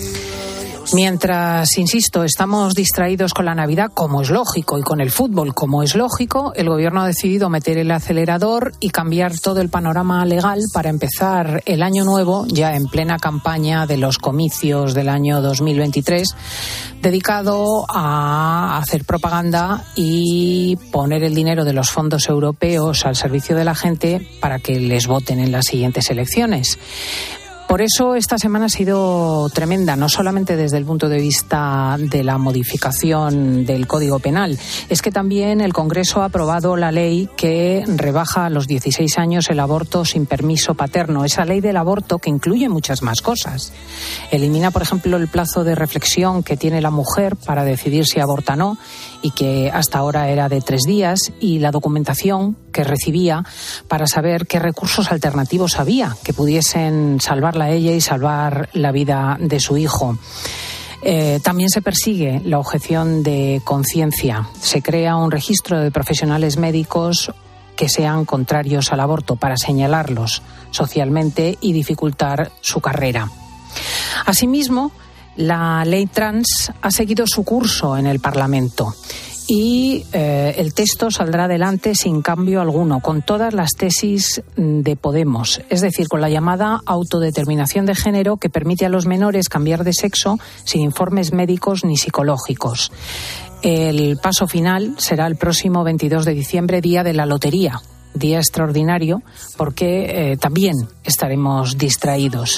Mientras, insisto, estamos distraídos con la Navidad, como es lógico, y con el fútbol, como es lógico, el Gobierno ha decidido meter el acelerador y cambiar todo el panorama legal para empezar el año nuevo, ya en plena campaña de los comicios del año dos mil veintitrés, dedicado a hacer propaganda y poner el dinero de los fondos europeos al servicio de la gente para que les voten en las siguientes elecciones. Por eso esta semana ha sido tremenda, no solamente desde el punto de vista de la modificación del Código Penal, es que también el Congreso ha aprobado la ley que rebaja a los dieciséis años el aborto sin permiso paterno. Esa ley del aborto que incluye muchas más cosas. Elimina, por ejemplo, el plazo de reflexión que tiene la mujer para decidir si aborta o no, y que hasta ahora era de tres días, y la documentación que recibía para saber qué recursos alternativos había que pudiesen salvarla a ella y salvar la vida de su hijo. Eh, también se persigue la objeción de conciencia. Se crea un registro de profesionales médicos que sean contrarios al aborto para señalarlos socialmente y dificultar su carrera. Asimismo, la ley trans ha seguido su curso en el Parlamento. Y eh, el texto saldrá adelante sin cambio alguno, con todas las tesis de Podemos, es decir, con la llamada autodeterminación de género que permite a los menores cambiar de sexo sin informes médicos ni psicológicos. El paso final será el próximo veintidós de diciembre, día de la lotería, día extraordinario porque eh, también estaremos distraídos.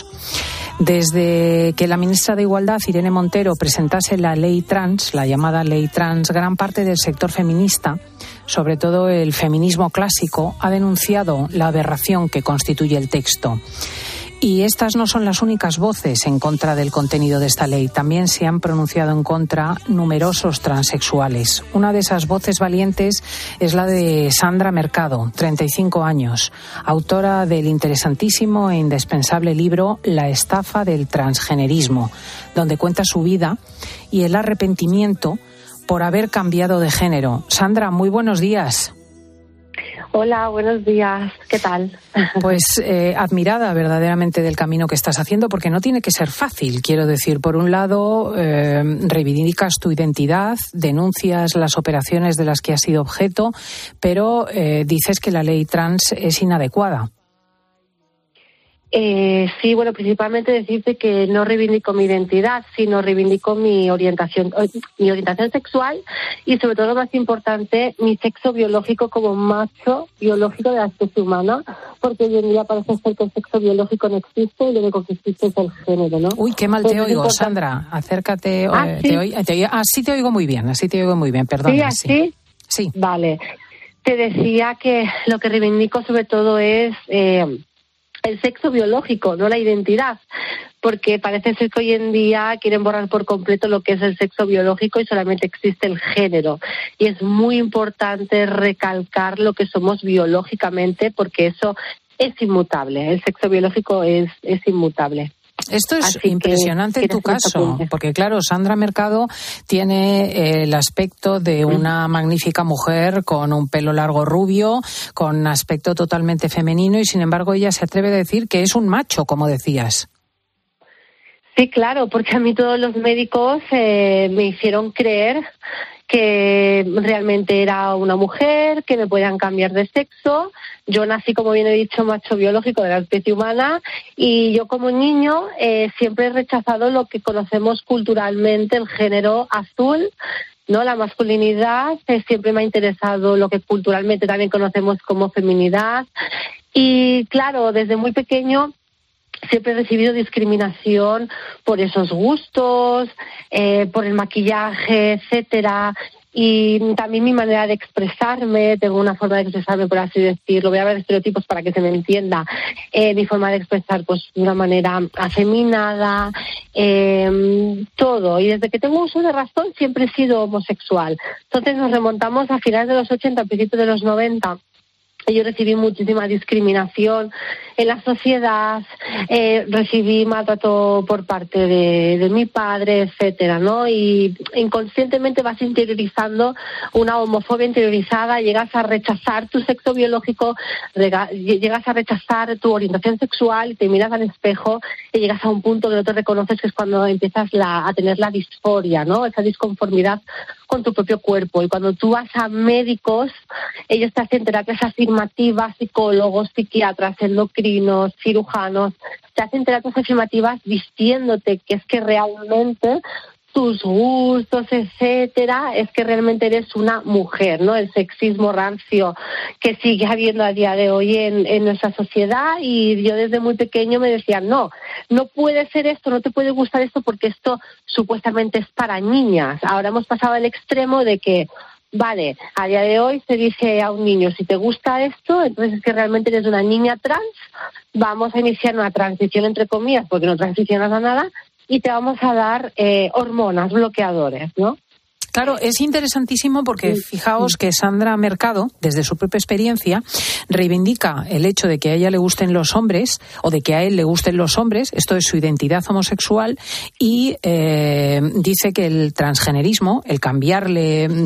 Desde que la ministra de Igualdad, Irene Montero, presentase la ley trans, la llamada ley trans, gran parte del sector feminista, sobre todo el feminismo clásico, ha denunciado la aberración que constituye el texto. Y estas no son las únicas voces en contra del contenido de esta ley. También se han pronunciado en contra numerosos transexuales. Una de esas voces valientes es la de Sandra Mercado, treinta y cinco años, autora del interesantísimo e indispensable libro La estafa del transgenerismo, donde cuenta su vida y el arrepentimiento por haber cambiado de género. Sandra, muy buenos días. Hola, buenos días. ¿Qué tal? Pues eh, admirada verdaderamente del camino que estás haciendo, porque no tiene que ser fácil. Quiero decir, por un lado, eh, reivindicas tu identidad, denuncias las operaciones de las que has sido objeto, pero eh, dices que la ley trans es inadecuada. Eh, sí, bueno, principalmente decirte que no reivindico mi identidad, sino reivindico mi orientación, mi orientación sexual y, sobre todo, más importante, mi sexo biológico como macho biológico de la especie humana, porque hoy en día parece ser que el sexo biológico no existe y lo único que existe es el género, ¿no? Uy, qué mal te oigo, importante. Sandra. Acércate. Ah, eh, ¿sí? te oigo, te oigo, ah, sí te oigo muy bien, así te oigo muy bien, perdona. ¿Sí, así? Sí. sí. Vale. Te decía que lo que reivindico, sobre todo, es Eh, el sexo biológico, no la identidad, porque parece ser que hoy en día quieren borrar por completo lo que es el sexo biológico y solamente existe el género. Y es muy importante recalcar lo que somos biológicamente, porque eso es inmutable. El sexo biológico es, es inmutable. Esto es Así impresionante en tu caso, porque claro, Sandra Mercado tiene el aspecto de una magnífica mujer con un pelo largo rubio, con aspecto totalmente femenino, y sin embargo ella se atreve a decir que es un macho, como decías. Sí, claro, porque a mí todos los médicos eh, me hicieron creer que realmente era una mujer, que me podían cambiar de sexo. Yo nací, como bien he dicho, macho biológico de la especie humana, y yo como niño eh, siempre he rechazado lo que conocemos culturalmente, el género azul, ¿no? La masculinidad. Eh, siempre me ha interesado lo que culturalmente también conocemos como feminidad. Y claro, desde muy pequeño siempre he recibido discriminación por esos gustos, eh, por el maquillaje, etcétera, y también mi manera de expresarme. Tengo una forma de expresarme, por así decirlo. Voy a ver estereotipos para que se me entienda. Eh, mi forma de expresar, pues, de una manera afeminada, eh, todo. Y desde que tengo uso de razón siempre he sido homosexual. Entonces nos remontamos a finales de los ochenta, a principios de los noventa. Yo recibí muchísima discriminación en la sociedad, eh, recibí maltrato por parte de, de mi padre, etcétera, ¿no? Y inconscientemente vas interiorizando una homofobia interiorizada, llegas a rechazar tu sexo biológico, rega, llegas a rechazar tu orientación sexual, te miras al espejo y llegas a un punto que no te reconoces, que es cuando empiezas la, a tener la disforia, ¿no? Esa disconformidad con tu propio cuerpo. Y cuando tú vas a médicos, ellos te hacen terapias afirmativas, psicólogos, psiquiatras, endocrinos, cirujanos, te hacen terapias afirmativas diciéndote que es que realmente tus gustos, etcétera, es que realmente eres una mujer, ¿no? El sexismo rancio que sigue habiendo a día de hoy en, en nuestra sociedad, y yo desde muy pequeño me decían, no, no puede ser esto, no te puede gustar esto porque esto supuestamente es para niñas. Ahora hemos pasado al extremo de que, vale, a día de hoy se dice a un niño, si te gusta esto, entonces es que realmente eres una niña trans, vamos a iniciar una transición entre comillas, porque no transicionas a nada, y te vamos a dar eh, hormonas, bloqueadores, ¿no? Claro, es interesantísimo porque fijaos que Sandra Mercado, desde su propia experiencia, reivindica el hecho de que a ella le gusten los hombres o de que a él le gusten los hombres, esto es su identidad homosexual, y eh, dice que el transgenerismo, el cambiarle eh,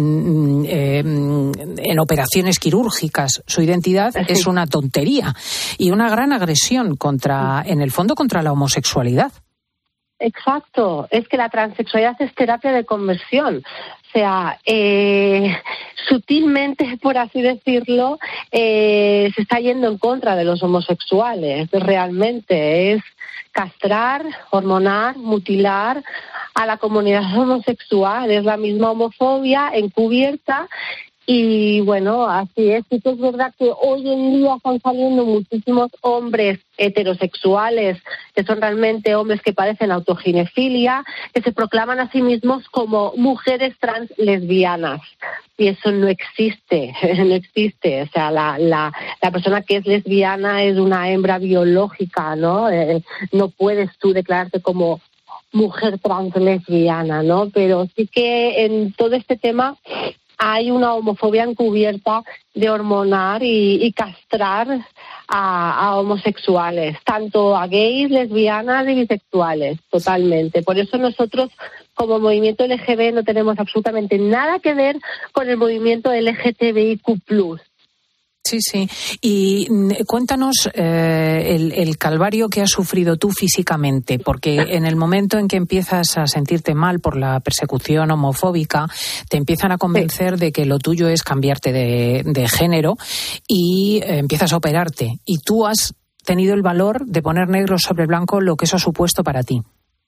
en operaciones quirúrgicas su identidad, sí, es una tontería y una gran agresión contra, en el fondo, contra la homosexualidad. Exacto, es que la transexualidad es terapia de conversión. O sea, eh, sutilmente, por así decirlo, eh, se está yendo en contra de los homosexuales. Realmente es castrar, hormonar, mutilar a la comunidad homosexual. Es la misma homofobia encubierta. Y bueno, así es. Sí que es verdad que hoy en día están saliendo muchísimos hombres heterosexuales, que son realmente hombres que padecen autoginefilia, que se proclaman a sí mismos como mujeres trans lesbianas. Y eso no existe, no existe. O sea, la, la, la persona que es lesbiana es una hembra biológica, ¿no? Eh, no puedes tú declararte como mujer trans lesbiana, ¿no? Pero sí que en todo este tema hay una homofobia encubierta de hormonar y, y castrar a, a homosexuales, tanto a gays, lesbianas y bisexuales, totalmente. Por eso nosotros, como movimiento L G B, no tenemos absolutamente nada que ver con el movimiento L G T B I Q plus. Sí, sí. Y cuéntanos eh, el, el calvario que has sufrido tú físicamente, porque en el momento en que empiezas a sentirte mal por la persecución homofóbica, te empiezan a convencer de que lo tuyo es cambiarte de, de género y eh, empiezas a operarte. Y tú has tenido el valor de poner negro sobre blanco lo que eso ha supuesto para ti.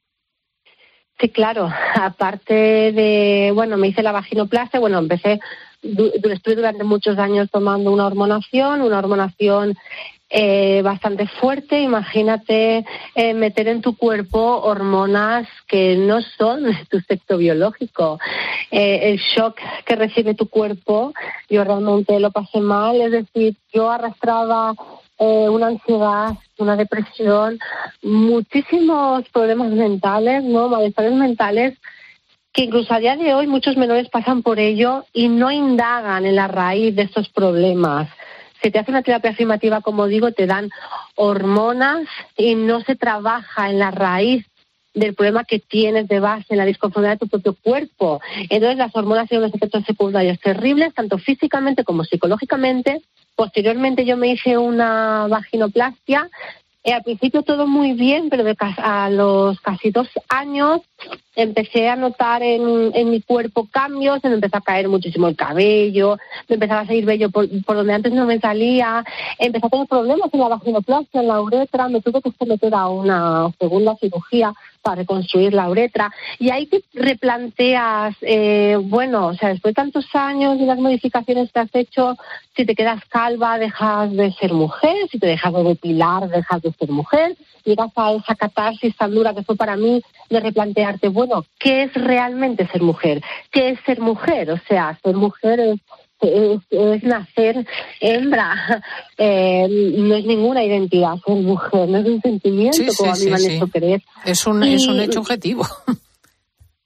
Sí, claro. Aparte de, bueno, me hice la vaginoplastia, bueno, empecé... Estuve durante muchos años tomando una hormonación, una hormonación eh, bastante fuerte. Imagínate eh, meter en tu cuerpo hormonas que no son tu sexo biológico. Eh, el shock que recibe tu cuerpo, yo realmente lo pasé mal, es decir, yo arrastraba eh, una ansiedad, una depresión, muchísimos problemas mentales, ¿no? Malestares mentales, que incluso a día de hoy muchos menores pasan por ello y no indagan en la raíz de estos problemas. Se te hace una terapia afirmativa, como digo, te dan hormonas y no se trabaja en la raíz del problema que tienes de base, en la disconformidad de tu propio cuerpo. Entonces las hormonas tienen unos efectos secundarios terribles, tanto físicamente como psicológicamente. Posteriormente yo me hice una vaginoplastia. Eh, al principio todo muy bien, pero de ca- a los casi dos años empecé a notar en, en mi cuerpo cambios, me empezó a caer muchísimo el cabello, me empezaba a salir vello por, por donde antes no me salía, empecé a tener problemas en la vaginoplastia, en la uretra, me tuve que someter a una segunda cirugía para reconstruir la uretra, y ahí te replanteas, eh, bueno, o sea, después de tantos años y las modificaciones que has hecho, si te quedas calva dejas de ser mujer, si te dejas de depilar dejas de ser mujer, llegas a esa catarsis tan dura que fue para mí de replantearte, bueno, ¿qué es realmente ser mujer? ¿Qué es ser mujer? O sea, ser mujer es Es, es nacer hembra, eh, no es ninguna identidad ser mujer, no es un sentimiento, sí, como sí, a mí sí, me han sí. hecho creer. Es un, y, es un hecho objetivo.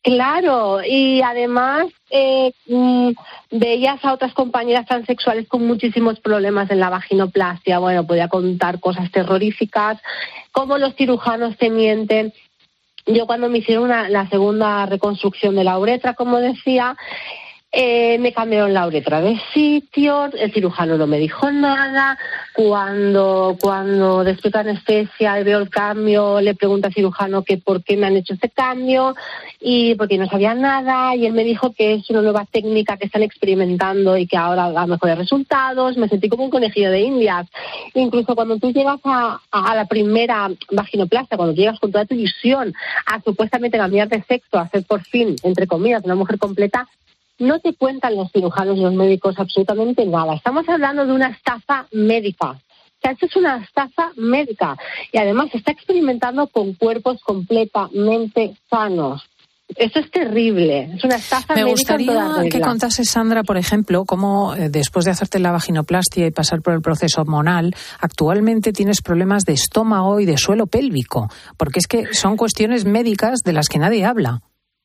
Claro, y además eh, mmm, veías a otras compañeras transexuales con muchísimos problemas en la vaginoplastia. Bueno, podía contar cosas terroríficas, cómo los cirujanos te mienten. Yo cuando me hicieron una, la segunda reconstrucción de la uretra, como decía, eh, me cambiaron la uretra de sitio, el cirujano no me dijo nada. Cuando cuando después de anestesia y veo el cambio, le pregunto al cirujano que por qué me han hecho este cambio y porque no sabía nada, y él me dijo que es una nueva técnica que están experimentando y que ahora da mejores resultados. Me sentí como un conejillo de indias. Incluso cuando tú llegas a, a la primera vaginoplastia, cuando llegas con toda tu ilusión a supuestamente cambiar de sexo, a ser por fin, entre comillas, una mujer completa, no te cuentan los cirujanos y los médicos absolutamente nada. Estamos hablando de una estafa médica. O sea, esto es una estafa médica. Y además se está experimentando con cuerpos completamente sanos. Eso es terrible. Es una estafa Me médica. Me gustaría que contase, Sandra, por ejemplo, cómo eh, después de hacerte la vaginoplastia y pasar por el proceso hormonal, actualmente tienes problemas de estómago y de suelo pélvico. Porque es que son cuestiones médicas de las que nadie habla.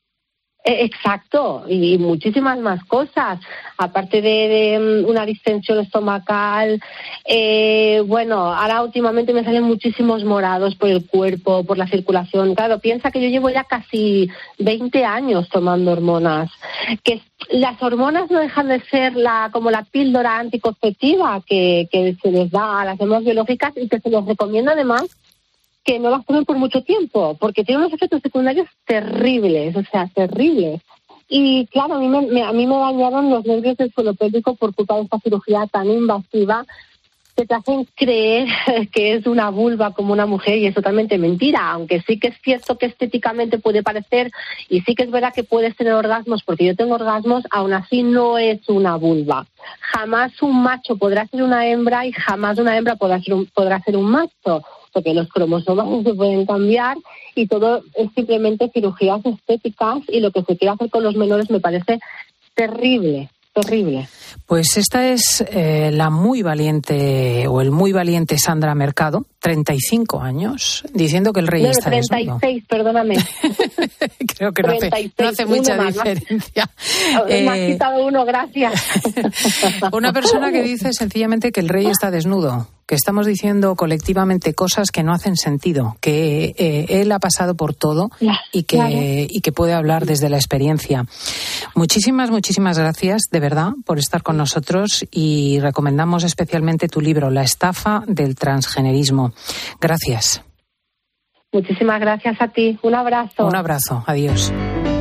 Exacto, y muchísimas más cosas, aparte de, de una distensión estomacal. Eh, bueno, ahora últimamente me salen muchísimos morados por el cuerpo, por la circulación. Claro, piensa que yo llevo ya casi veinte años tomando hormonas, que las hormonas no dejan de ser la como la píldora anticonceptiva que, que se les da a las hormonas biológicas y que se les recomienda además que no las tomen por mucho tiempo, porque tiene unos efectos secundarios terribles, o sea, terribles. Y claro, a mí me, me, a mí me dañaron los nervios del suelo pélvico por culpa de esta cirugía tan invasiva que te hacen creer que es una vulva como una mujer, y es totalmente mentira, aunque sí que es cierto que estéticamente puede parecer, y sí que es verdad que puedes tener orgasmos, porque yo tengo orgasmos, aún así no es una vulva. Jamás un macho podrá ser una hembra y jamás una hembra podrá ser un, podrá ser un macho, porque los cromosomas no se pueden cambiar y todo es simplemente cirugías estéticas, y lo que se quiere hacer con los menores me parece terrible, terrible. Pues esta es eh, la muy valiente, o el muy valiente Sandra Mercado, treinta y cinco años, diciendo que el rey no, está treinta y seis, desnudo. Perdóname. Creo que no hace, no hace mucha más, diferencia. Eh, me has quitado uno, gracias. Una persona que dice sencillamente que el rey está desnudo, que estamos diciendo colectivamente cosas que no hacen sentido, que eh, él ha pasado por todo y que, claro. y que puede hablar desde la experiencia. Muchísimas, muchísimas gracias, de verdad, por estar con nosotros, y recomendamos especialmente tu libro, La estafa del transgenerismo. Gracias. Muchísimas gracias a ti. Un abrazo. Un abrazo. Adiós.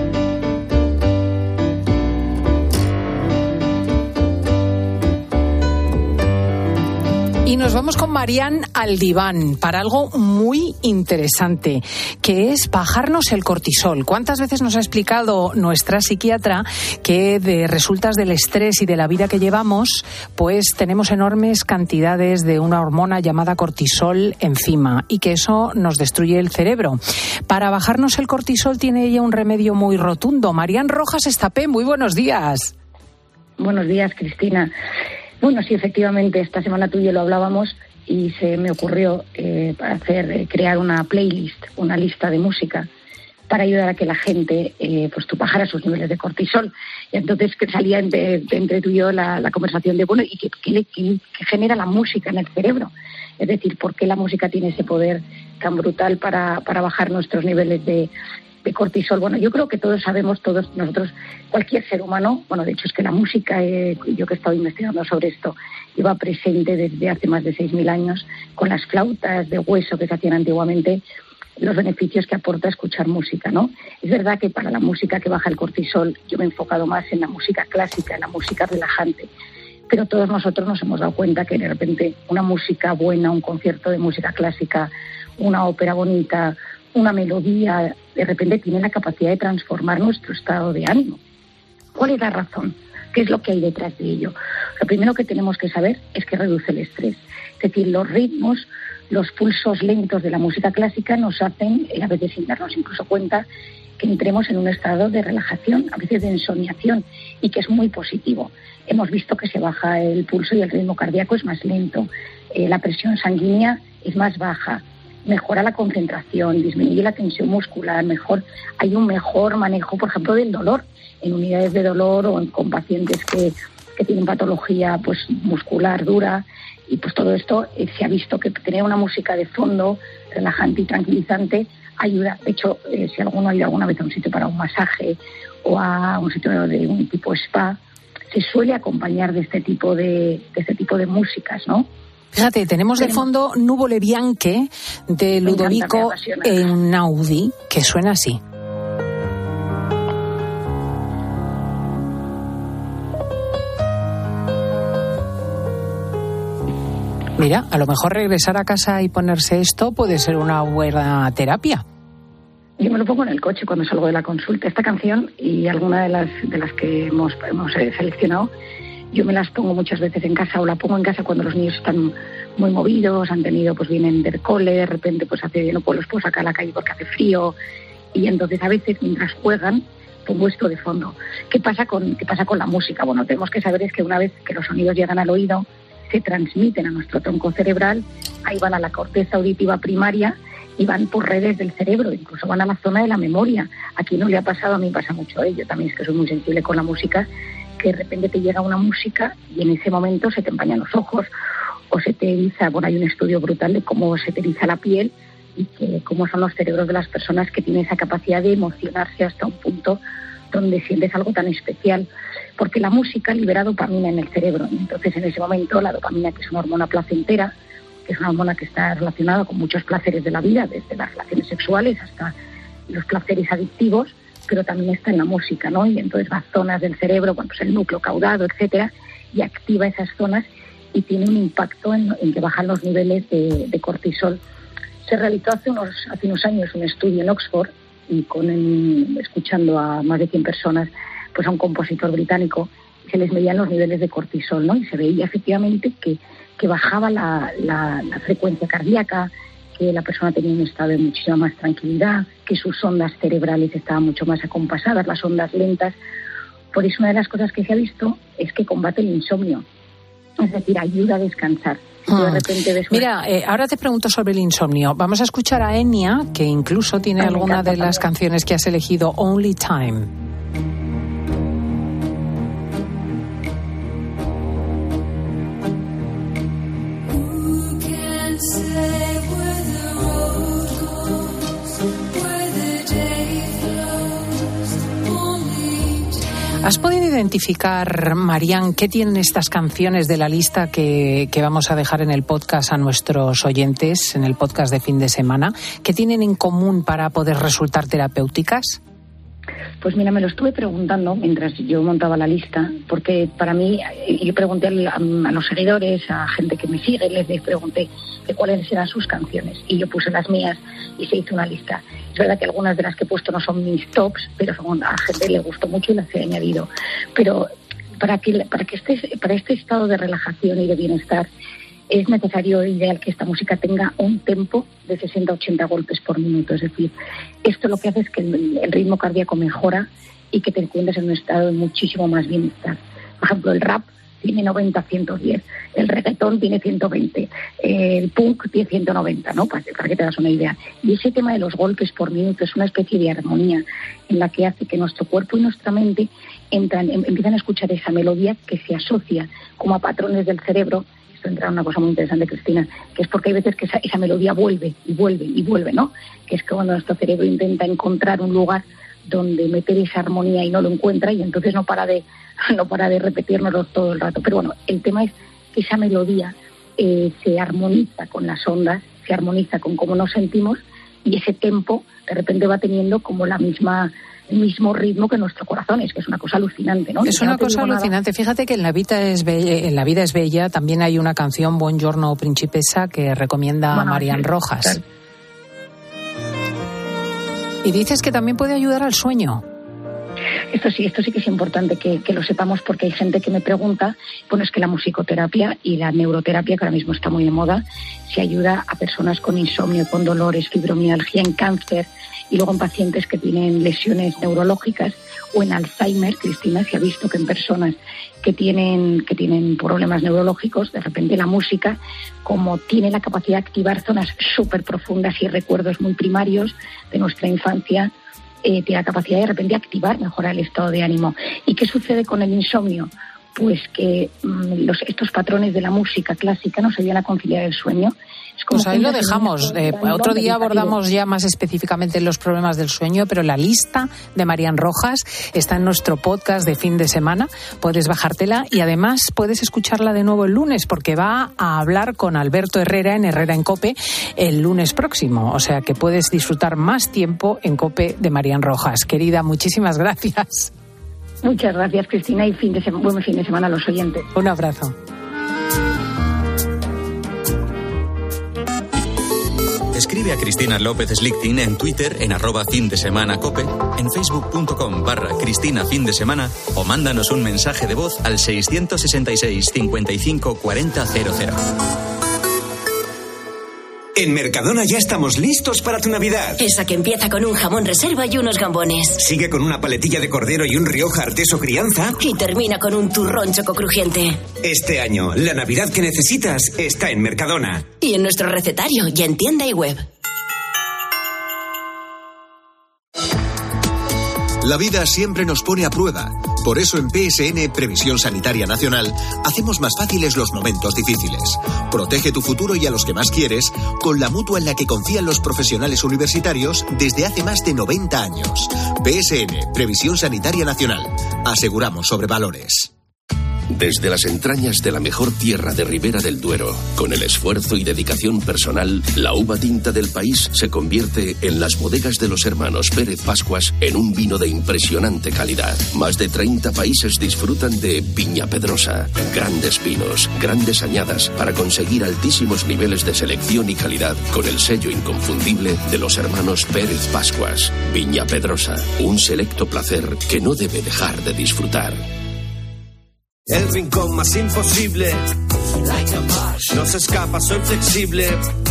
Y nos vamos con Marian al diván para algo muy interesante, que es bajarnos el cortisol. ¿Cuántas veces nos ha explicado nuestra psiquiatra que de resultas del estrés y de la vida que llevamos, pues tenemos enormes cantidades de una hormona llamada cortisol encima, y que eso nos destruye el cerebro? Para bajarnos el cortisol tiene ella un remedio muy rotundo. Marian Rojas Estapé, muy buenos días. Buenos días, Cristina. Bueno, sí, efectivamente, esta semana tú y yo lo hablábamos y se me ocurrió eh, hacer eh, crear una playlist, una lista de música para ayudar a que la gente eh, pues tú bajara sus niveles de cortisol. Y entonces que salía entre, entre tú y yo la, la conversación de, bueno, ¿y qué, qué, qué, qué genera la música en el cerebro? Es decir, ¿por qué la música tiene ese poder tan brutal para, para bajar nuestros niveles de de cortisol? Bueno, yo creo que todos sabemos, todos nosotros, cualquier ser humano, bueno, de hecho es que la música, eh, yo que he estado investigando sobre esto, lleva presente desde hace más de seis mil años, con las flautas de hueso que se hacían antiguamente, los beneficios que aporta escuchar música, ¿no? Es verdad que para la música que baja el cortisol, yo me he enfocado más en la música clásica, en la música relajante, pero todos nosotros nos hemos dado cuenta que de repente una música buena, un concierto de música clásica, una ópera bonita, una melodía, de repente tiene la capacidad de transformar nuestro estado de ánimo. ¿Cuál es la razón? ¿Qué es lo que hay detrás de ello? Lo primero que tenemos que saber es que reduce el estrés. Es decir, los ritmos, los pulsos lentos de la música clásica nos hacen, a veces sin darnos incluso cuenta, que entremos en un estado de relajación, a veces de ensoñación, y que es muy positivo. Hemos visto que se baja el pulso y el ritmo cardíaco es más lento, eh, la presión sanguínea es más baja, mejora la concentración, disminuye la tensión muscular, mejor, hay un mejor manejo, por ejemplo, del dolor en unidades de dolor o en, con pacientes que, que tienen patología pues muscular dura. Y pues todo esto eh, se ha visto que tener una música de fondo relajante y tranquilizante ayuda. De hecho, eh, si alguno ha ido alguna vez a un sitio para un masaje o a un sitio de un tipo spa, se suele acompañar de este tipo de, de este tipo de músicas, ¿no? Fíjate, tenemos de fondo Nuvole Bianche de Ludovico Einaudi, que suena así. Mira, a lo mejor regresar a casa y ponerse esto puede ser una buena terapia. Yo me lo pongo en el coche cuando salgo de la consulta. Esta canción y alguna de las de las que hemos, hemos seleccionado, yo me las pongo muchas veces en casa, o la pongo en casa cuando los niños están muy movidos, han tenido, pues vienen del cole, de repente pues hace, no puedo, los puedo sacar a la calle porque hace frío, y entonces a veces mientras juegan pongo esto de fondo. ¿Qué pasa con, qué pasa con la música? Bueno, tenemos que saber es que una vez que los sonidos llegan al oído, se transmiten a nuestro tronco cerebral, ahí van a la corteza auditiva primaria y van por redes del cerebro, incluso van a la zona de la memoria. Aquí no le ha pasado, a mí pasa mucho, ¿eh? Yo también es que soy muy sensible con la música, que de repente te llega una música y en ese momento se te empañan los ojos o se te eriza. Bueno, hay un estudio brutal de cómo se te eriza la piel y que cómo son los cerebros de las personas que tienen esa capacidad de emocionarse hasta un punto donde sientes algo tan especial, porque la música libera dopamina en el cerebro. Entonces, en ese momento, la dopamina, que es una hormona placentera, que es una hormona que está relacionada con muchos placeres de la vida, desde las relaciones sexuales hasta los placeres adictivos, pero también está en la música, ¿no? Y entonces va a zonas del cerebro, bueno, pues el núcleo caudado, etcétera, y activa esas zonas y tiene un impacto en, en que bajan los niveles de, de cortisol. Se realizó hace unos, hace unos años un estudio en Oxford, y con el, escuchando a más de cien personas, pues a un compositor británico, se les medían los niveles de cortisol, ¿no? Y se veía efectivamente que, que bajaba la, la, la frecuencia cardíaca, que la persona tenía un estado de muchísima más tranquilidad, que sus ondas cerebrales estaban mucho más acompasadas, las ondas lentas. Por eso una de las cosas que se ha visto es que combate el insomnio, es decir, ayuda a descansar. Mm. De repente ves... Mira, eh, ahora te pregunto sobre el insomnio. Vamos a escuchar a Enya, que incluso tiene alguna de las canciones que has elegido, Only Time. ¿Has podido identificar, Marian, qué tienen estas canciones de la lista que, que vamos a dejar en el podcast a nuestros oyentes, en el podcast de fin de semana? ¿Qué tienen en común para poder resultar terapéuticas? Pues mira, me lo estuve preguntando mientras yo montaba la lista, porque para mí, yo pregunté a, a los seguidores, a gente que me sigue, les pregunté de cuáles eran sus canciones, y yo puse las mías y se hizo una lista. Es verdad que algunas de las que he puesto no son mis tops, pero son, a gente le gustó mucho y las he añadido. Pero para que para que este, para este estado de relajación y de bienestar es necesario, ideal, que esta música tenga un tempo de sesenta a ochenta golpes por minuto. Es decir, esto lo que hace es que el, el ritmo cardíaco mejora y que te encuentres en un estado de muchísimo más bienestar. Por ejemplo, el rap tiene noventa a ciento diez, el reggaetón tiene ciento veinte, el punk tiene ciento noventa, ¿no? Para, para que te hagas una idea. Y ese tema de los golpes por minuto es una especie de armonía en la que hace que nuestro cuerpo y nuestra mente entran, em, empiezan a escuchar esa melodía que se asocia como a patrones del cerebro. Esto entra en una cosa muy interesante, Cristina, que es porque hay veces que esa, esa melodía vuelve y vuelve y vuelve, ¿no? Que es que cuando nuestro cerebro intenta encontrar un lugar donde meter esa armonía y no lo encuentra, y entonces no para de no para de repetirnoslo todo el rato. Pero bueno, el tema es que esa melodía eh, se armoniza con las ondas, se armoniza con cómo nos sentimos, y ese tempo de repente va teniendo como la misma el mismo ritmo que nuestro corazón. Es que es una cosa alucinante, ¿no? Es una cosa alucinante. Fíjate que en La vida es bella, en La vida es bella también hay una canción, Buongiorno Principessa, que recomienda bueno, a Marian sí, Rojas. Claro. Y dices que también puede ayudar al sueño. Esto sí, esto sí que es importante que, que lo sepamos, porque hay gente que me pregunta, bueno, es que la musicoterapia y la neuroterapia, que ahora mismo está muy de moda, se ayuda a personas con insomnio, con dolores, fibromialgia, en cáncer, y luego en pacientes que tienen lesiones neurológicas o en Alzheimer. Cristina, se ha visto que en personas que tienen, que tienen problemas neurológicos, de repente la música, como tiene la capacidad de activar zonas súper profundas y recuerdos muy primarios de nuestra infancia, eh, tiene la capacidad de, de repente activar, mejorar el estado de ánimo. ¿Y qué sucede con el insomnio? Pues que mmm, los, estos patrones de la música clásica nos ayudan a conciliar el sueño. Pues ahí lo dejamos. Eh, otro día abordamos ya más específicamente los problemas del sueño, pero la lista de Marían Rojas está en nuestro podcast de fin de semana. Puedes bajártela y además puedes escucharla de nuevo el lunes, porque va a hablar con Alberto Herrera en Herrera en COPE el lunes próximo. O sea que puedes disfrutar más tiempo en COPE de Marían Rojas. Querida, muchísimas gracias. Muchas gracias, Cristina, y fin de sema- buen fin de semana a los oyentes. Un abrazo. Escribe a Cristina López Slichting en Twitter en arroba fin de semana cope, en facebook.com barra Cristina fin de semana, o mándanos un mensaje de voz al seiscientos sesenta y seis cincuenta y cinco cuarenta cero cero. En Mercadona ya estamos listos para tu Navidad. Esa que empieza con un jamón reserva y unos gambones. Sigue con una paletilla de cordero y un Rioja Arteso Crianza. Y termina con un turrón choco crujiente. Este año, la Navidad que necesitas está en Mercadona. Y en nuestro recetario, y en tienda y web. La vida siempre nos pone a prueba. Por eso en P S N, Previsión Sanitaria Nacional, hacemos más fáciles los momentos difíciles. Protege tu futuro y a los que más quieres con la mutua en la que confían los profesionales universitarios desde hace más de noventa años. P S N, Previsión Sanitaria Nacional. Aseguramos sobre valores. Desde las entrañas de la mejor tierra de Ribera del Duero, con el esfuerzo y dedicación personal, la uva tinta del país se convierte en las bodegas de los hermanos Pérez Pascuas en un vino de impresionante calidad. Más de treinta países disfrutan de Viña Pedrosa. Grandes vinos, grandes añadas para conseguir altísimos niveles de selección y calidad con el sello inconfundible de los hermanos Pérez Pascuas. Viña Pedrosa, un selecto placer que no debe dejar de disfrutar. El rincón más imposible. No se escapa, soy flexible.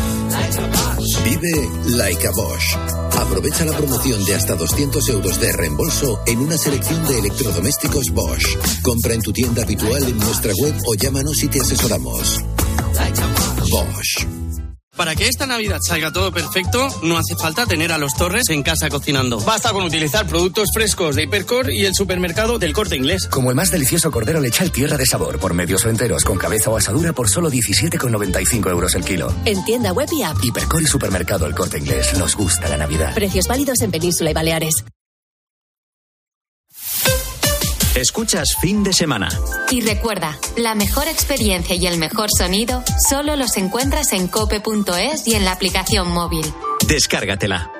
Vive like a Bosch. Aprovecha la promoción de hasta doscientos euros de reembolso en una selección de electrodomésticos Bosch. Compra en tu tienda habitual, en nuestra web o llámanos y te asesoramos. Bosch. Para que esta Navidad salga todo perfecto, no hace falta tener a los Torres en casa cocinando. Basta con utilizar productos frescos de Hipercor y el supermercado del Corte Inglés. Como el más delicioso cordero lechal Tierra de Sabor, por medios o enteros, con cabeza o asadura por solo diecisiete con noventa y cinco euros el kilo. En tienda web y app. Hipercor y supermercado El Corte Inglés. Nos gusta la Navidad. Precios válidos en Península y Baleares. Escuchas Fin de Semana. Y recuerda, la mejor experiencia y el mejor sonido solo los encuentras en cope punto es y en la aplicación móvil. Descárgatela.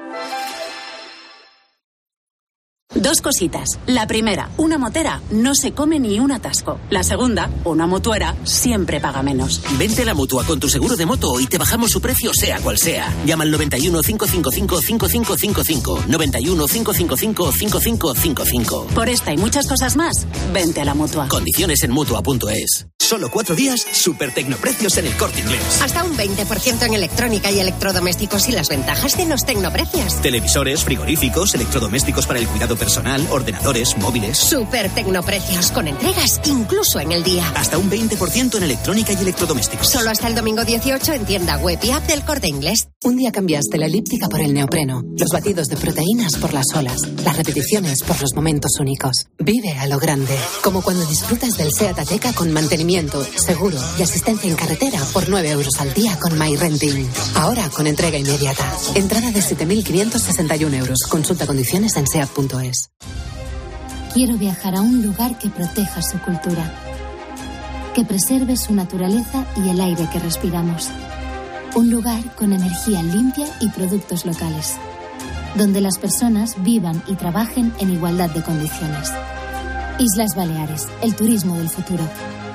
Dos cositas. La primera, una motera no se come ni un atasco. La segunda, una motuera siempre paga menos. Vente a la Mutua con tu seguro de moto y te bajamos su precio sea cual sea. Llama al noventa y uno, cinco cinco cinco, cinco cinco cinco cinco. noventa y uno, cinco cinco cinco, cinco cinco cinco cinco. Por esta y muchas cosas más, vente a la Mutua. Condiciones en mutua punto es. Solo cuatro días, super tecnoprecios en el Corte Inglés. Hasta un veinte por ciento en electrónica y electrodomésticos y las ventajas de los tecnoprecios. Televisores, frigoríficos, electrodomésticos para el cuidado personal, ordenadores, móviles. Super tecnoprecios con entregas incluso en el día. Hasta un veinte por ciento en electrónica y electrodomésticos. Solo hasta el domingo dieciocho en tienda web y app del Corte Inglés. Un día cambiaste la elíptica por el neopreno, los batidos de proteínas por las olas, las repeticiones por los momentos únicos. Vive a lo grande, como cuando disfrutas del SEAT Ateca con mantenimiento, seguro y asistencia en carretera por nueve euros al día con MyRenting. Ahora con entrega inmediata. Entrada de siete mil quinientos sesenta y uno euros. Consulta condiciones en seat punto es. Quiero viajar a un lugar que proteja su cultura, que preserve su naturaleza y el aire que respiramos. Un lugar con energía limpia y productos locales, donde las personas vivan y trabajen en igualdad de condiciones. Islas Baleares, el turismo del futuro.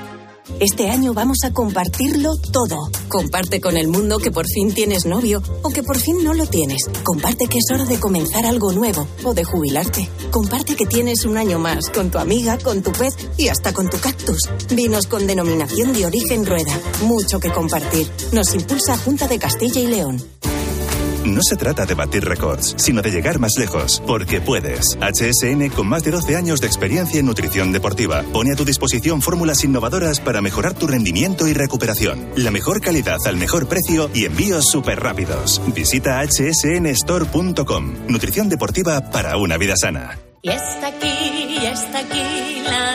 Este año vamos a compartirlo todo. Comparte con el mundo que por fin tienes novio o que por fin no lo tienes. Comparte que es hora de comenzar algo nuevo o de jubilarte. Comparte que tienes un año más con tu amiga, con tu pez y hasta con tu cactus. Vinos con denominación de origen Rueda. Mucho que compartir. Nos impulsa Junta de Castilla y León. No se trata de batir récords, sino de llegar más lejos, porque puedes. H S N, con más de doce años de experiencia en nutrición deportiva, pone a tu disposición fórmulas innovadoras para mejorar tu rendimiento y recuperación. La mejor calidad al mejor precio y envíos súper rápidos. Visita h s n store punto com. Nutrición deportiva para una vida sana. Y está aquí, y está aquí la